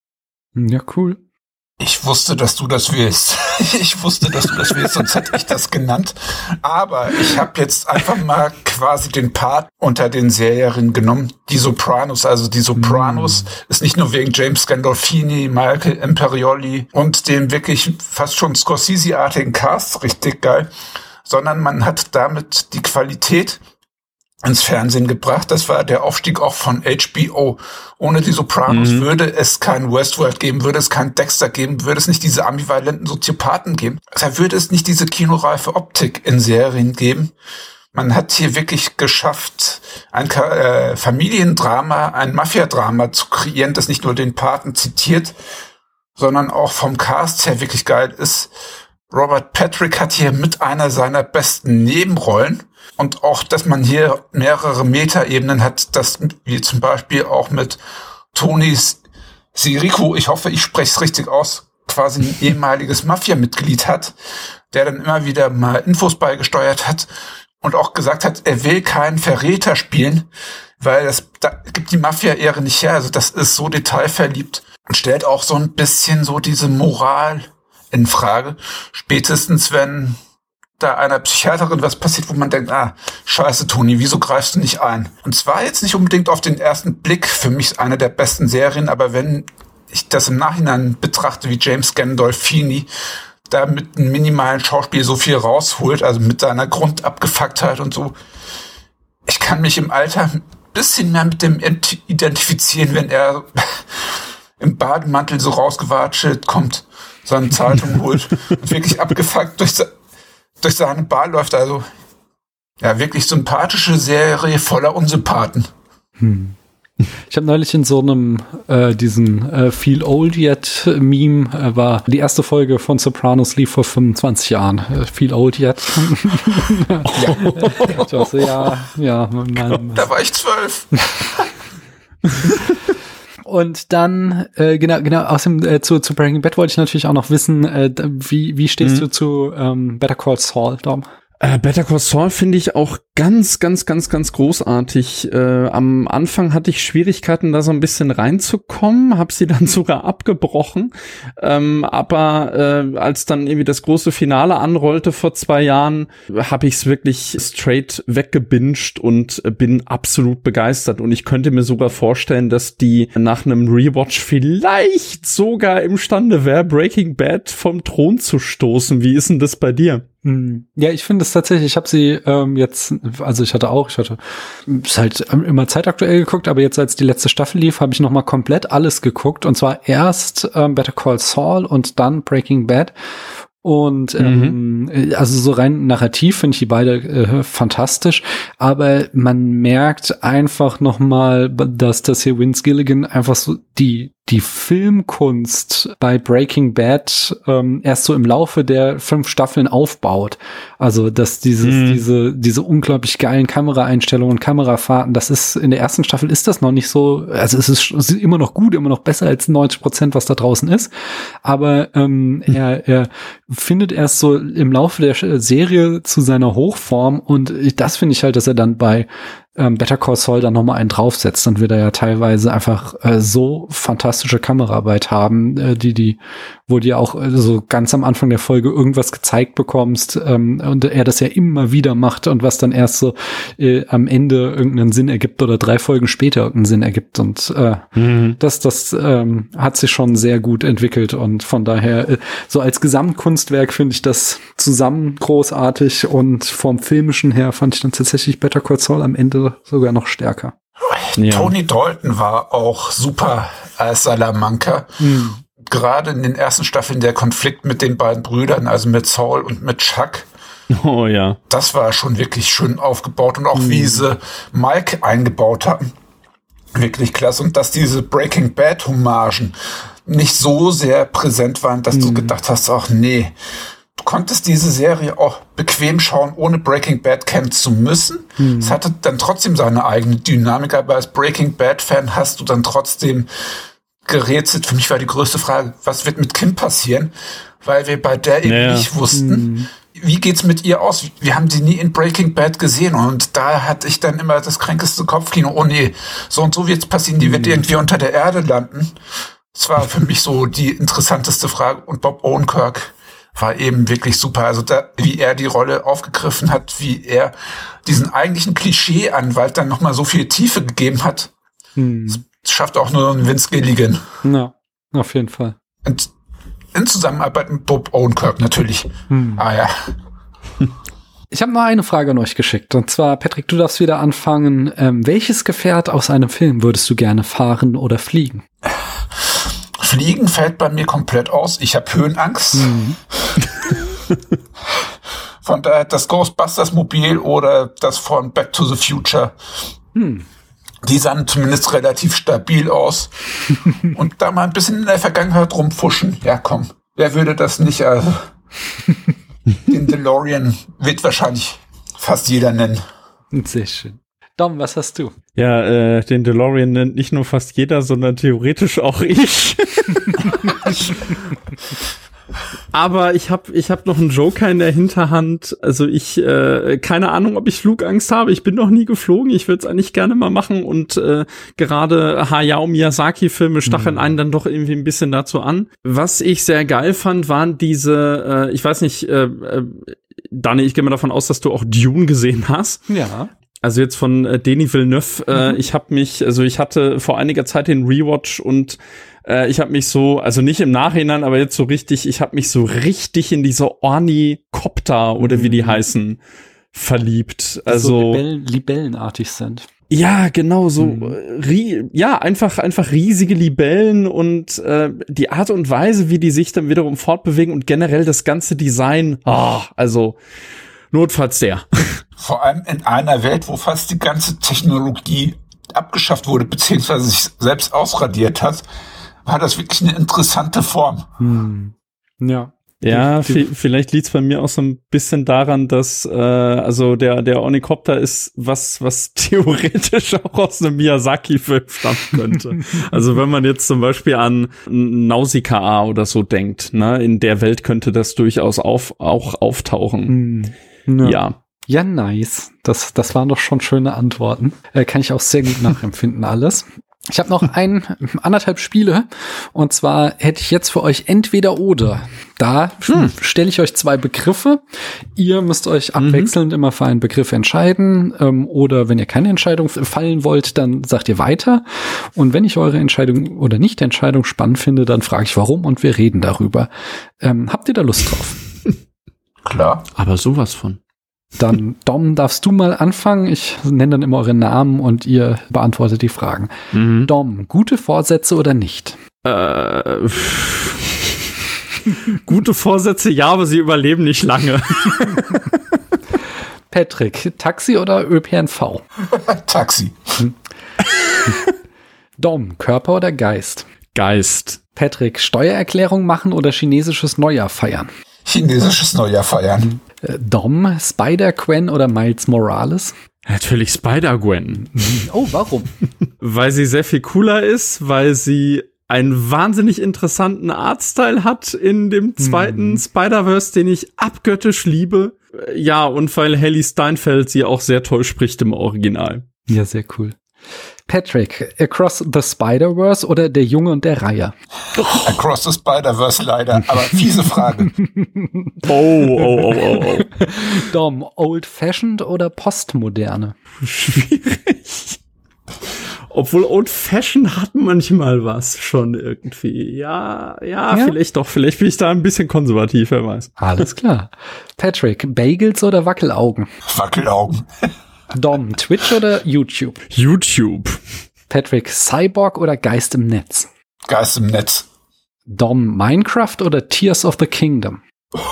Ja, cool. Ich wusste, dass du das willst. Ich wusste, dass du das willst, sonst hätte ich das genannt. Aber ich habe jetzt einfach mal quasi den Part unter den Serien genommen. Die Sopranos, also die Sopranos mm. ist nicht nur wegen James Gandolfini, Michael Imperioli und dem wirklich fast schon Scorsese-artigen Cast, richtig geil, sondern man hat damit die Qualität ins Fernsehen gebracht. Das war der Aufstieg auch von H B O. Ohne die Sopranos mhm. würde es kein Westworld geben, würde es kein Dexter geben, würde es nicht diese ambivalenten Soziopathen geben. Da würde es nicht diese kinoreife Optik in Serien geben. Man hat hier wirklich geschafft, ein äh, Familiendrama, ein Mafiadrama zu kreieren, das nicht nur den Paten zitiert, sondern auch vom Cast her wirklich geil ist. Robert Patrick hat hier mit einer seiner besten Nebenrollen. Und auch, dass man hier mehrere Metaebenen hat, das wie zum Beispiel auch mit Tony Sirico, ich hoffe, ich spreche es richtig aus, quasi ein ehemaliges Mafia-Mitglied hat, der dann immer wieder mal Infos beigesteuert hat und auch gesagt hat, er will keinen Verräter spielen, weil das da gibt die Mafia-Ehre nicht her. Also das ist so detailverliebt und stellt auch so ein bisschen so diese Moral in Frage. Spätestens, wenn da einer Psychiaterin was passiert, wo man denkt, ah, scheiße, Toni, wieso greifst du nicht ein? Und zwar jetzt nicht unbedingt auf den ersten Blick für mich eine der besten Serien, aber wenn ich das im Nachhinein betrachte, wie James Gandolfini da mit einem minimalen Schauspiel so viel rausholt, also mit seiner Grundabgefucktheit und so, ich kann mich im Alter ein bisschen mehr mit dem identifizieren, wenn er im Bademantel so rausgewatschelt kommt, seine Zeitung holt und wirklich abgefuckt durch durch seine Bar läuft. Also ja, wirklich sympathische Serie voller Unsympathen. Hm. Ich habe neulich in so einem äh, diesen äh, Feel Old Yet Meme äh, war die erste Folge von Sopranos lief vor fünfundzwanzig Jahren. Äh, Feel Old Yet. Ja. Ich war so, ja, ja. Man, da war ich zwölf. Und dann, äh, genau, genau, außerdem äh, zu, zu Breaking Bad wollte ich natürlich auch noch wissen, äh, wie, wie stehst mhm. du zu ähm, Better Call Saul, Dom? Äh, Better Call Saul finde ich auch ganz, ganz, ganz, ganz großartig. Äh, am Anfang hatte ich Schwierigkeiten, da so ein bisschen reinzukommen, habe sie dann sogar abgebrochen. Ähm, aber äh, als dann irgendwie das große Finale anrollte vor zwei Jahren, habe ich es wirklich straight weggebinged und bin absolut begeistert. Und ich könnte mir sogar vorstellen, dass die nach einem Rewatch vielleicht sogar imstande wäre, Breaking Bad vom Thron zu stoßen. Wie ist denn das bei dir? Ja, ich finde es tatsächlich, ich habe sie ähm, jetzt, also ich hatte auch, ich hatte es halt immer zeitaktuell geguckt, aber jetzt als die letzte Staffel lief, habe ich noch mal komplett alles geguckt und zwar erst ähm, Better Call Saul und dann Breaking Bad. Und ähm, mhm. also so rein narrativ finde ich die beide äh, fantastisch, aber man merkt einfach noch mal, dass das hier Vince Gilligan einfach so die die Filmkunst bei Breaking Bad ähm, erst so im Laufe der fünf Staffeln aufbaut. Also, dass dieses, mhm. diese, diese unglaublich geilen Kameraeinstellungen und Kamerafahrten, das ist, in der ersten Staffel ist das noch nicht so, also es ist, es ist immer noch gut, immer noch besser als neunzig Prozent, was da draußen ist. Aber ähm, mhm. er, er findet erst so im Laufe der Serie zu seiner Hochform und das finde ich halt, dass er dann bei Ähm, Better Call Saul dann nochmal einen draufsetzt, dann wird er ja teilweise einfach äh, so fantastische Kameraarbeit haben, äh, die, die, wo dir auch äh, so ganz am Anfang der Folge irgendwas gezeigt bekommst ähm, und er das ja immer wieder macht und was dann erst so äh, am Ende irgendeinen Sinn ergibt oder drei Folgen später irgendeinen Sinn ergibt und äh, mhm. das, das ähm, hat sich schon sehr gut entwickelt und von daher äh, so als Gesamtkunstwerk finde ich das zusammen großartig und vom Filmischen her fand ich dann tatsächlich Better Call Saul am Ende sogar noch stärker. Ja. Tony Dalton war auch super als Salamanca. Mhm. Gerade in den ersten Staffeln der Konflikt mit den beiden Brüdern, also mit Saul und mit Chuck. Oh ja. Das war schon wirklich schön aufgebaut und auch mhm. wie sie Mike eingebaut hatten. Wirklich klasse. Und dass diese Breaking Bad Hommagen nicht so sehr präsent waren, dass mhm. du gedacht hast, ach nee, du konntest diese Serie auch bequem schauen, ohne Breaking Bad kennen zu müssen. Mhm. Es hatte dann trotzdem seine eigene Dynamik, aber als Breaking Bad-Fan hast du dann trotzdem gerätselt. Für mich war die größte Frage, was wird mit Kim passieren? Weil wir bei der eben naja. nicht wussten, mhm. wie geht's mit ihr aus? Wir haben sie nie in Breaking Bad gesehen und da hatte ich dann immer das kränkeste Kopfkino. Oh nee, so und so wird's passieren, die mhm. wird irgendwie unter der Erde landen. Das war für mich so die interessanteste Frage. Und Bob Odenkirk war eben wirklich super. Also da, wie er die Rolle aufgegriffen hat, wie er diesen eigentlichen Klischee-Anwalt dann nochmal so viel Tiefe gegeben hat. Hm. Das schafft auch nur ein Vince Gilligan. Ja, auf jeden Fall. Und in Zusammenarbeit mit Bob Odenkirk natürlich. Hm. Ah ja. Ich habe noch eine Frage an euch geschickt. Und zwar, Patrick, du darfst wieder anfangen. Ähm, welches Gefährt aus einem Film würdest du gerne fahren oder fliegen? Fliegen fällt bei mir komplett aus. Ich habe Höhenangst. Mhm. Von daher das Ghostbusters-Mobil oder das von Back to the Future. Hm. Die sahen zumindest relativ stabil aus. Und da mal ein bisschen in der Vergangenheit rumfuschen. Ja, komm. Wer würde das nicht? Also, den DeLorean wird wahrscheinlich fast jeder nennen. Sehr schön. Dom, was hast du? Ja, äh, den DeLorean nennt nicht nur fast jeder, sondern theoretisch auch ich. Aber ich habe ich hab noch einen Joker in der Hinterhand. Also ich, äh, keine Ahnung, ob ich Flugangst habe. Ich bin noch nie geflogen. Ich würde es eigentlich gerne mal machen. Und äh, gerade Hayao Miyazaki-Filme stacheln mhm. einen dann doch irgendwie ein bisschen dazu an. Was ich sehr geil fand, waren diese, äh, ich weiß nicht, äh, äh, Dani, ich gehe mal davon aus, dass du auch Dune gesehen hast. Ja. Also jetzt von äh, Denis Villeneuve. Äh, mhm. Ich habe mich, also ich hatte vor einiger Zeit den Rewatch und äh, ich habe mich so, also nicht im Nachhinein, aber jetzt so richtig, ich habe mich so richtig in diese Ornithopter oder mhm. wie die heißen verliebt. Also so Libellen, libellenartig sind. Ja, genau, so mhm. rie- ja, einfach einfach riesige Libellen und äh, die Art und Weise, wie die sich dann wiederum fortbewegen und generell das ganze Design. Oh, also notfalls der. Vor allem in einer Welt, wo fast die ganze Technologie abgeschafft wurde, beziehungsweise sich selbst ausradiert hat, war das wirklich eine interessante Form. Hm. Ja. Ja, v- vielleicht liegt's bei mir auch so ein bisschen daran, dass äh, also der der Ornithopter ist was was theoretisch auch aus einem Miyazaki-Film stammen könnte. Also wenn man jetzt zum Beispiel an Nausicaa oder so denkt, ne, in der Welt könnte das durchaus auf, auch auftauchen. Hm. Ja. ja. Ja, nice. Das, das waren doch schon schöne Antworten. Äh, kann ich auch sehr gut nachempfinden alles. Ich habe noch ein, anderthalb Spiele. Und zwar hätte ich jetzt für euch entweder oder. Da hm. stelle ich euch zwei Begriffe. Ihr müsst euch abwechselnd mhm. immer für einen Begriff entscheiden. Ähm, oder wenn ihr keine Entscheidung fallen wollt, dann sagt ihr weiter. Und wenn ich eure Entscheidung oder Nicht-Entscheidung spannend finde, dann frage ich warum und wir reden darüber. Ähm, habt ihr da Lust drauf? Klar. Aber sowas von. Dann, Dom, darfst du mal anfangen? Ich nenne dann immer eure Namen und ihr beantwortet die Fragen. Mhm. Dom, gute Vorsätze oder nicht? Äh, gute Vorsätze, ja, aber sie überleben nicht lange. Patrick, Taxi oder Ö P N V? Taxi. Dom, Körper oder Geist? Geist. Patrick, Steuererklärung machen oder chinesisches Neujahr feiern? Chinesisches Neujahr feiern. Dom, Spider-Gwen oder Miles Morales? Natürlich Spider-Gwen. Oh, warum? Weil sie sehr viel cooler ist, weil sie einen wahnsinnig interessanten Artstyle hat in dem zweiten hm. Spider-Verse, den ich abgöttisch liebe. Ja, und weil Hailee Steinfeld sie auch sehr toll spricht im Original. Ja, sehr cool. Patrick, Across the Spider-Verse oder Der Junge und der Reiher? Across the Spider-Verse leider, aber fiese Frage. Oh, oh, oh, oh, oh. Dom, Old-Fashioned oder Postmoderne? Schwierig. Obwohl Old-Fashioned hat manchmal was schon irgendwie. Ja, ja, ja, vielleicht doch. Vielleicht bin ich da ein bisschen konservativ, wer weiß. Alles klar. Patrick, Bagels oder Wackelaugen? Wackelaugen. Dom, Twitch oder YouTube? YouTube. Patrick, Cyborg oder Geist im Netz? Geist im Netz. Dom, Minecraft oder Tears of the Kingdom?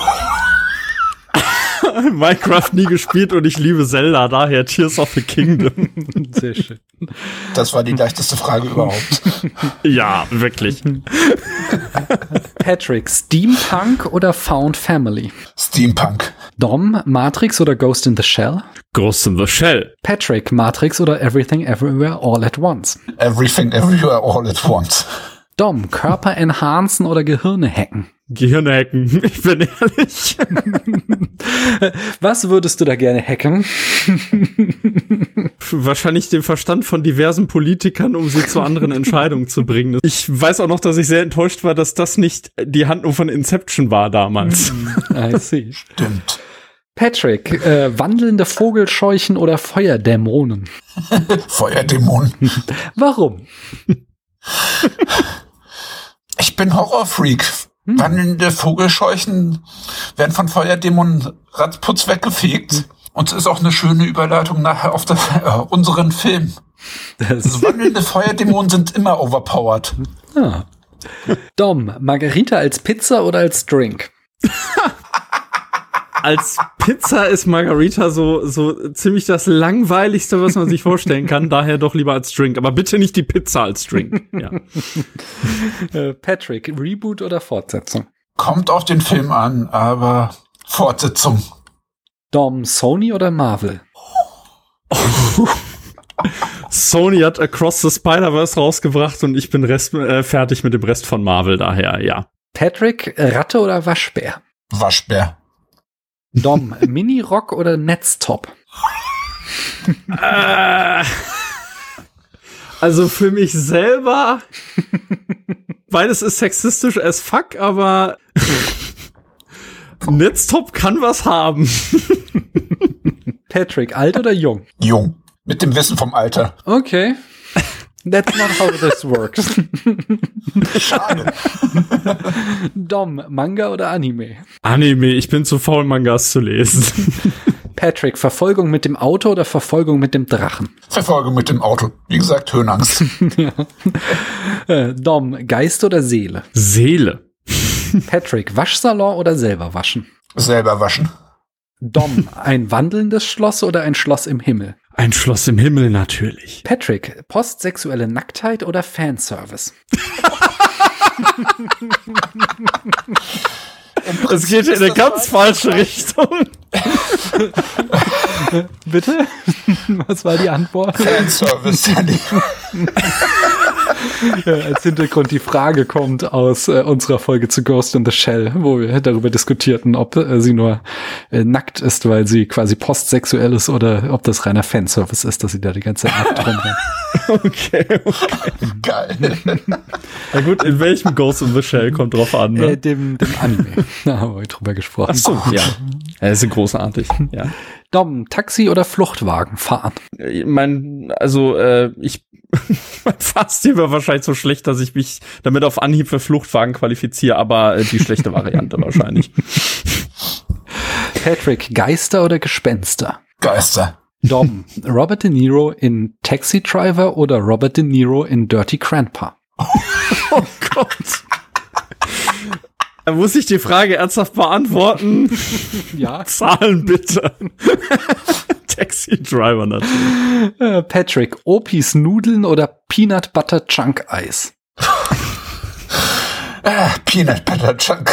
Minecraft nie gespielt und ich liebe Zelda, daher Tears of the Kingdom. Sehr schön. Das war die leichteste Frage überhaupt. Ja, wirklich. Patrick, Steampunk oder Found Family? Steampunk. Dom, Matrix oder Ghost in the Shell? Ghost in the Shell. Patrick, Matrix oder Everything Everywhere All at Once? Everything Everywhere All at Once. Dom, Körper enhancen oder Gehirne hacken? Gehirne hacken, ich bin ehrlich. Was würdest du da gerne hacken? Wahrscheinlich den Verstand von diversen Politikern, um sie zu anderen Entscheidungen zu bringen. Ich weiß auch noch, dass ich sehr enttäuscht war, dass das nicht die Handlung von Inception war damals. I see. Stimmt. Patrick, äh, wandelnde Vogelscheuchen oder Feuerdämonen? Feuerdämonen. Warum? Ich bin Horrorfreak. Hm. Wandelnde Vogelscheuchen werden von Feuerdämonen ratzputz weggefegt. Und es ist auch eine schöne Überleitung nachher auf das, äh, unseren Film. Also wandelnde Feuerdämonen sind immer overpowered. Ah. Dom, Margarita als Pizza oder als Drink? Als Pizza ist Margarita so, so ziemlich das Langweiligste, was man sich vorstellen kann. Daher doch lieber als Drink. Aber bitte nicht die Pizza als Drink. Ja. äh, Patrick, Reboot oder Fortsetzung? Kommt auf den Film an, aber Fortsetzung. Dom, Sony oder Marvel? Sony hat Across the Spider-Verse rausgebracht und ich bin Rest, äh, fertig mit dem Rest von Marvel. Daher, ja. Patrick, Ratte oder Waschbär? Waschbär. Dom, Mini-Rock oder Netztop? äh, also für mich selber, beides ist sexistisch as fuck, aber Netztop kann was haben. Patrick, alt oder jung? Jung. Mit dem Wissen vom Alter. Okay. That's not how this works. Schade. Dom, Manga oder Anime? Anime, ich bin zu faul, Mangas zu lesen. Patrick, Verfolgung mit dem Auto oder Verfolgung mit dem Drachen? Verfolgung mit dem Auto. Wie gesagt, Höhenangst. Ja. äh, Dom, Geist oder Seele? Seele. Patrick, Waschsalon oder selber waschen? Selber waschen. Dom, ein wandelndes Schloss oder ein Schloss im Himmel? Ein Schloss im Himmel natürlich. Patrick, postsexuelle Nacktheit oder Fanservice? Es geht in eine ganz falsche Richtung. Bitte? Was war die Antwort? Fanservice. Ja, als Hintergrund die Frage kommt aus äh, unserer Folge zu Ghost in the Shell, wo wir darüber diskutierten, ob äh, sie nur äh, nackt ist, weil sie quasi postsexuell ist oder ob das reiner Fanservice ist, dass sie da die ganze Zeit nackt rumrennt. Okay, okay. Geil. Na gut, in welchem Ghost in the Shell kommt drauf an, ne? Äh, dem, dem Anime. Da haben wir drüber gesprochen. Ach so, ja. Das ist großartig, ja. Dom, Taxi oder Fluchtwagen fahren? Mein, also, äh, ich, mein Fahrstil war wahrscheinlich so schlecht, dass ich mich damit auf Anhieb für Fluchtwagen qualifiziere, aber äh, die schlechte Variante wahrscheinlich. Patrick, Geister oder Gespenster? Geister. Dom, Robert De Niro in Taxi Driver oder Robert De Niro in Dirty Grandpa? Oh Gott. Da muss ich die Frage ernsthaft beantworten. Ja. Zahlen bitte. Taxi Driver natürlich. Äh, Patrick, Opis Nudeln oder Peanut Butter Chunk Eis? Ah, Peanut Butter Chunk.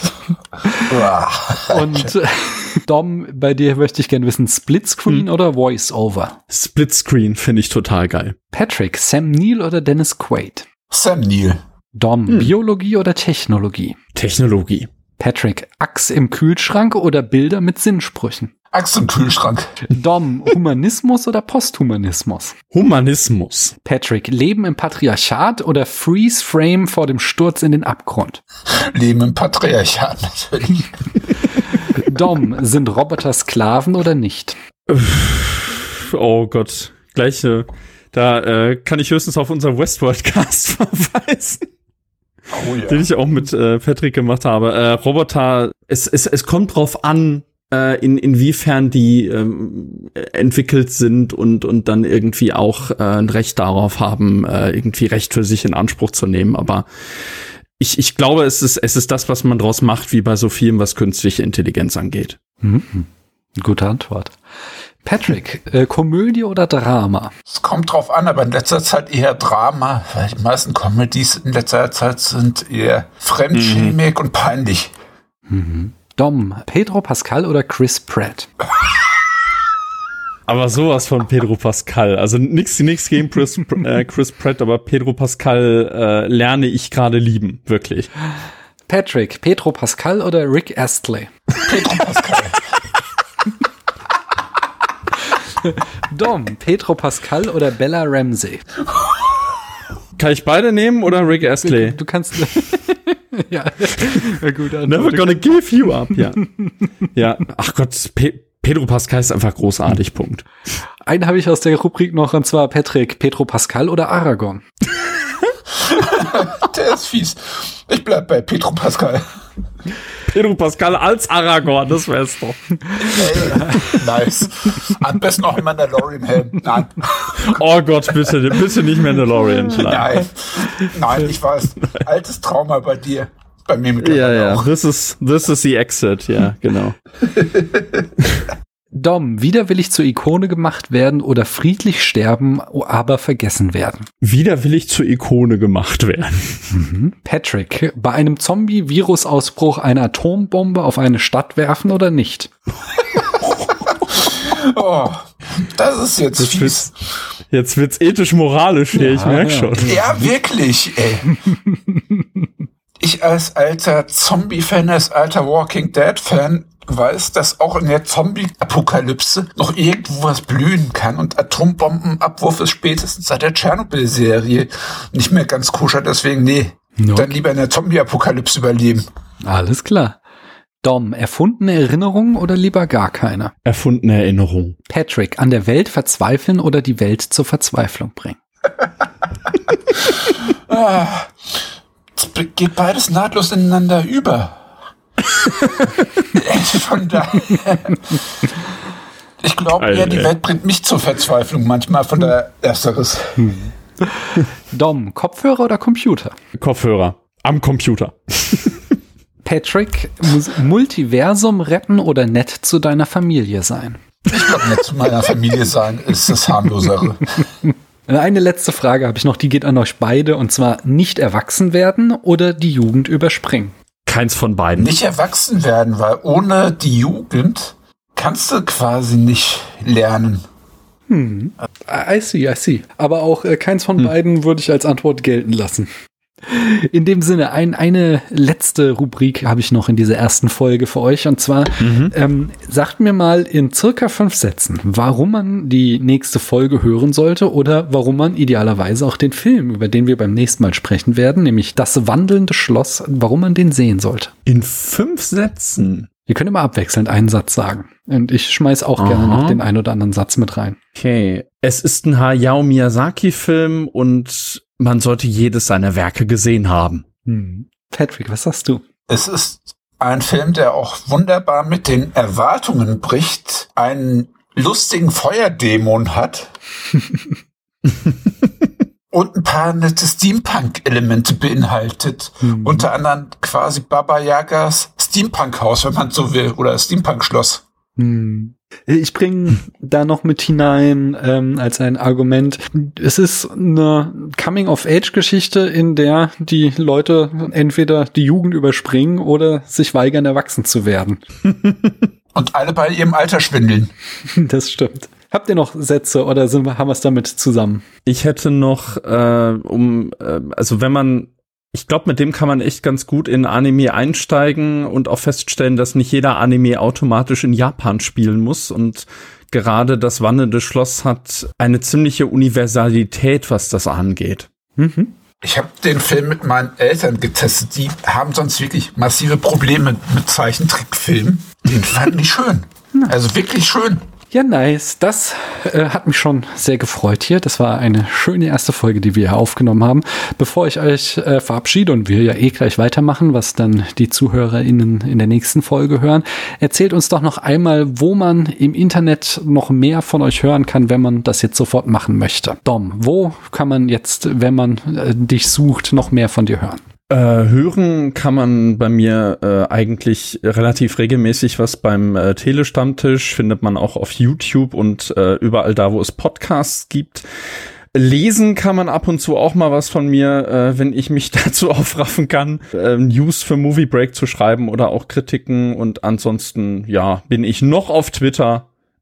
Und äh, Dom, bei dir möchte ich gerne wissen, Splitscreen hm. oder Voice-Over? Splitscreen finde ich total geil. Patrick, Sam Neill oder Dennis Quaid? Sam Neill. Dom, hm. Biologie oder Technologie? Technologie. Patrick, Axt im Kühlschrank oder Bilder mit Sinnsprüchen? Axt im Kühlschrank. Dom, Humanismus oder Posthumanismus? Humanismus. Patrick, Leben im Patriarchat oder Freeze Frame vor dem Sturz in den Abgrund? Leben im Patriarchat natürlich. Dom, sind Roboter Sklaven oder nicht? Oh Gott, gleiche. Da äh, kann ich höchstens auf unseren Westworld-Cast verweisen. Oh, ja. Den ich auch mit äh, Patrick gemacht habe. Äh, Roboter, es, es, es kommt drauf an, äh, in, inwiefern die ähm, entwickelt sind und, und dann irgendwie auch äh, ein Recht darauf haben, äh, irgendwie Recht für sich in Anspruch zu nehmen. Aber ich, ich glaube, es ist, es ist das, was man draus macht, wie bei so vielem, was künstliche Intelligenz angeht. Mhm. Gute Antwort. Patrick, äh, Komödie oder Drama? Es kommt drauf an, aber in letzter Zeit eher Drama, weil die meisten Comedies in letzter Zeit sind eher fremdschämig mhm. und peinlich. Mhm. Dom, Pedro Pascal oder Chris Pratt? Aber sowas von Pedro Pascal. Also nix, nix gegen Chris, äh, Chris Pratt, aber Pedro Pascal äh, lerne ich gerade lieben, wirklich. Patrick, Pedro Pascal oder Rick Astley? Pedro Pascal. Dom, Pedro Pascal oder Bella Ramsey? Kann ich beide nehmen oder Rick Astley? Du kannst... ja, gut. Never gonna give you up, ja. Ja, ach Gott, Pe- Pedro Pascal ist einfach großartig, Punkt. Einen habe ich aus der Rubrik noch, und zwar Patrick, Pedro Pascal oder Aragorn? Der ist fies. Ich bleib bei Pedro Pascal. Pedro Pascal als Aragorn, das wär's doch. Ey, nice. Am besten noch ein Mandalorian-Helm. Nein. Oh Gott, bitte, bitte nicht Mandalorian. Nein. Nein, ich weiß. Altes Trauma bei dir. Bei mir mit Ja, ja. auch. This is, this is the exit. Ja, genau. Dom, wieder will ich zur Ikone gemacht werden oder friedlich sterben, aber vergessen werden. Wieder will ich zur Ikone gemacht werden. Mhm. Patrick, bei einem Zombie-Virusausbruch eine Atombombe auf eine Stadt werfen oder nicht? Oh, das ist jetzt Das fies. wird's, jetzt wird's ethisch-moralisch hier, Ja, ich merk ja. schon. Ja, wirklich, ey. Ich als alter Zombie-Fan, als alter Walking Dead-Fan weiß, dass auch in der Zombie-Apokalypse noch irgendwo was blühen kann und Atombombenabwurf ist spätestens seit der Tschernobyl-Serie nicht mehr ganz koscher, deswegen nee, No. dann lieber in der Zombie-Apokalypse überleben. Alles klar. Dom, erfundene Erinnerungen oder lieber gar keine? Erfundene Erinnerung. Patrick, an der Welt verzweifeln oder die Welt zur Verzweiflung bringen? Ah, es geht beides nahtlos ineinander über. Von daher, ich glaube eher, die Welt bringt mich zur Verzweiflung manchmal, von der Ersteres. Dom, Kopfhörer oder Computer? Kopfhörer. Am Computer. Patrick, Mus- Multiversum retten oder nett zu deiner Familie sein? Ich glaube, nicht zu meiner Familie sein ist das harmlosere. Eine letzte Frage habe ich noch, die geht an euch beide, und zwar nicht erwachsen werden oder die Jugend überspringen? Keins von beiden. Nicht erwachsen werden, weil ohne die Jugend kannst du quasi nicht lernen. Hm. I see, I see. Aber auch äh, keins von hm. beiden würde ich als Antwort gelten lassen. In dem Sinne, ein, eine letzte Rubrik habe ich noch in dieser ersten Folge für euch. Und zwar, mhm. ähm, sagt mir mal in circa fünf Sätzen, warum man die nächste Folge hören sollte oder warum man idealerweise auch den Film, über den wir beim nächsten Mal sprechen werden, nämlich Das wandelnde Schloss, warum man den sehen sollte. In fünf Sätzen? Ihr könnt immer abwechselnd einen Satz sagen. Und ich schmeiß auch Aha. gerne noch den einen oder anderen Satz mit rein. Okay. Es ist ein Hayao Miyazaki-Film und man sollte jedes seiner Werke gesehen haben. Hm. Patrick, was sagst du? Es ist ein Film, der auch wunderbar mit den Erwartungen bricht, einen lustigen Feuerdämon hat und ein paar nette Steampunk-Elemente beinhaltet. Mhm. Unter anderem quasi Baba Yagas Steampunk-Haus, wenn man so will, oder Steampunk-Schloss. Hm. Ich bringe da noch mit hinein ähm, als ein Argument. Es ist eine Coming-of-Age-Geschichte, in der die Leute entweder die Jugend überspringen oder sich weigern, erwachsen zu werden. Und alle bei ihrem Alter schwindeln. Das stimmt. Habt ihr noch Sätze oder sind wir, haben wir es damit zusammen? Ich hätte noch, äh, um, äh, also wenn man Ich glaube, mit dem kann man echt ganz gut in Anime einsteigen und auch feststellen, dass nicht jeder Anime automatisch in Japan spielen muss. Und gerade das wandelnde Schloss hat eine ziemliche Universalität, was das angeht. Mhm. Ich habe den Film mit meinen Eltern getestet. Die haben sonst wirklich massive Probleme mit Zeichentrickfilmen. Den fanden die schön. Also wirklich schön. Ja, nice. Das äh, hat mich schon sehr gefreut hier. Das war eine schöne erste Folge, die wir hier aufgenommen haben. Bevor ich euch äh, verabschiede und wir ja eh gleich weitermachen, was dann die ZuhörerInnen in der nächsten Folge hören, erzählt uns doch noch einmal, wo man im Internet noch mehr von euch hören kann, wenn man das jetzt sofort machen möchte. Dom, wo kann man jetzt, wenn man äh, dich sucht, noch mehr von dir hören? Äh, hören kann man bei mir äh, eigentlich relativ regelmäßig was beim äh, Telestammtisch, findet man auch auf YouTube und äh, überall da, wo es Podcasts gibt. Lesen kann man ab und zu auch mal was von mir, äh, wenn ich mich dazu aufraffen kann, äh, News für Movie Break zu schreiben oder auch Kritiken. Und ansonsten, ja, bin ich noch auf Twitter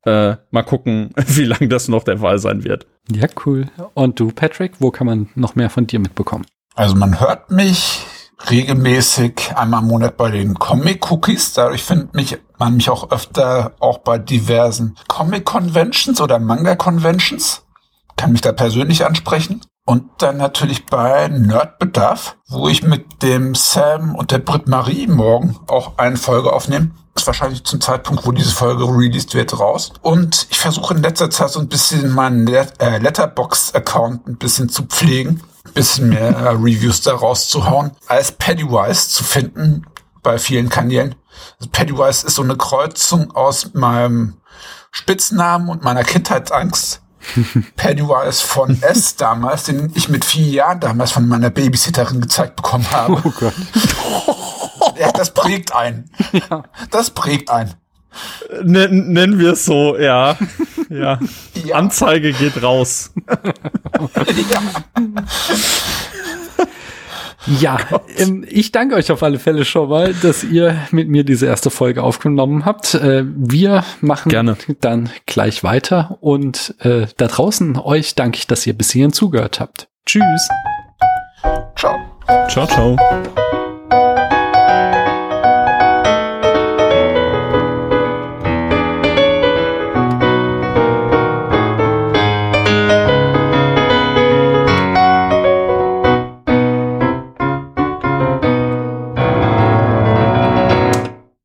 Äh, mal gucken, wie lange das noch der Fall sein wird. Ja, cool. Und du, Patrick, wo kann man noch mehr von dir mitbekommen? Also man hört mich regelmäßig einmal im Monat bei den Comic-Cookies. Dadurch findet mich, man mich auch öfter auch bei diversen Comic-Conventions oder Manga-Conventions. Kann mich da persönlich ansprechen. Und dann natürlich bei Nerdbedarf, wo ich mit dem Sam und der Brit Marie morgen auch eine Folge aufnehme. Ist wahrscheinlich zum Zeitpunkt, wo diese Folge released wird, raus. Und ich versuche in letzter Zeit so ein bisschen meinen Let- äh, Letterboxd-Account ein bisschen zu pflegen. Ein bisschen mehr äh, Reviews da rauszuhauen. Als Pennywise zu finden bei vielen Kanälen. Also Pennywise ist so eine Kreuzung aus meinem Spitznamen und meiner Kindheitsangst. Pennywise von S damals, den ich mit vier Jahren damals von meiner Babysitterin gezeigt bekommen habe. Oh Gott. Ja, das prägt einen. Ja. Das prägt einen. Nen- nennen wir es so, ja. ja. Ja. Anzeige geht raus. Ja. Ja, ähm, ich danke euch auf alle Fälle schon mal, dass ihr mit mir diese erste Folge aufgenommen habt. Äh, wir machen Gerne. dann gleich weiter und äh, da draußen euch danke ich, dass ihr bis hierhin zugehört habt. Tschüss. Ciao. Ciao, ciao.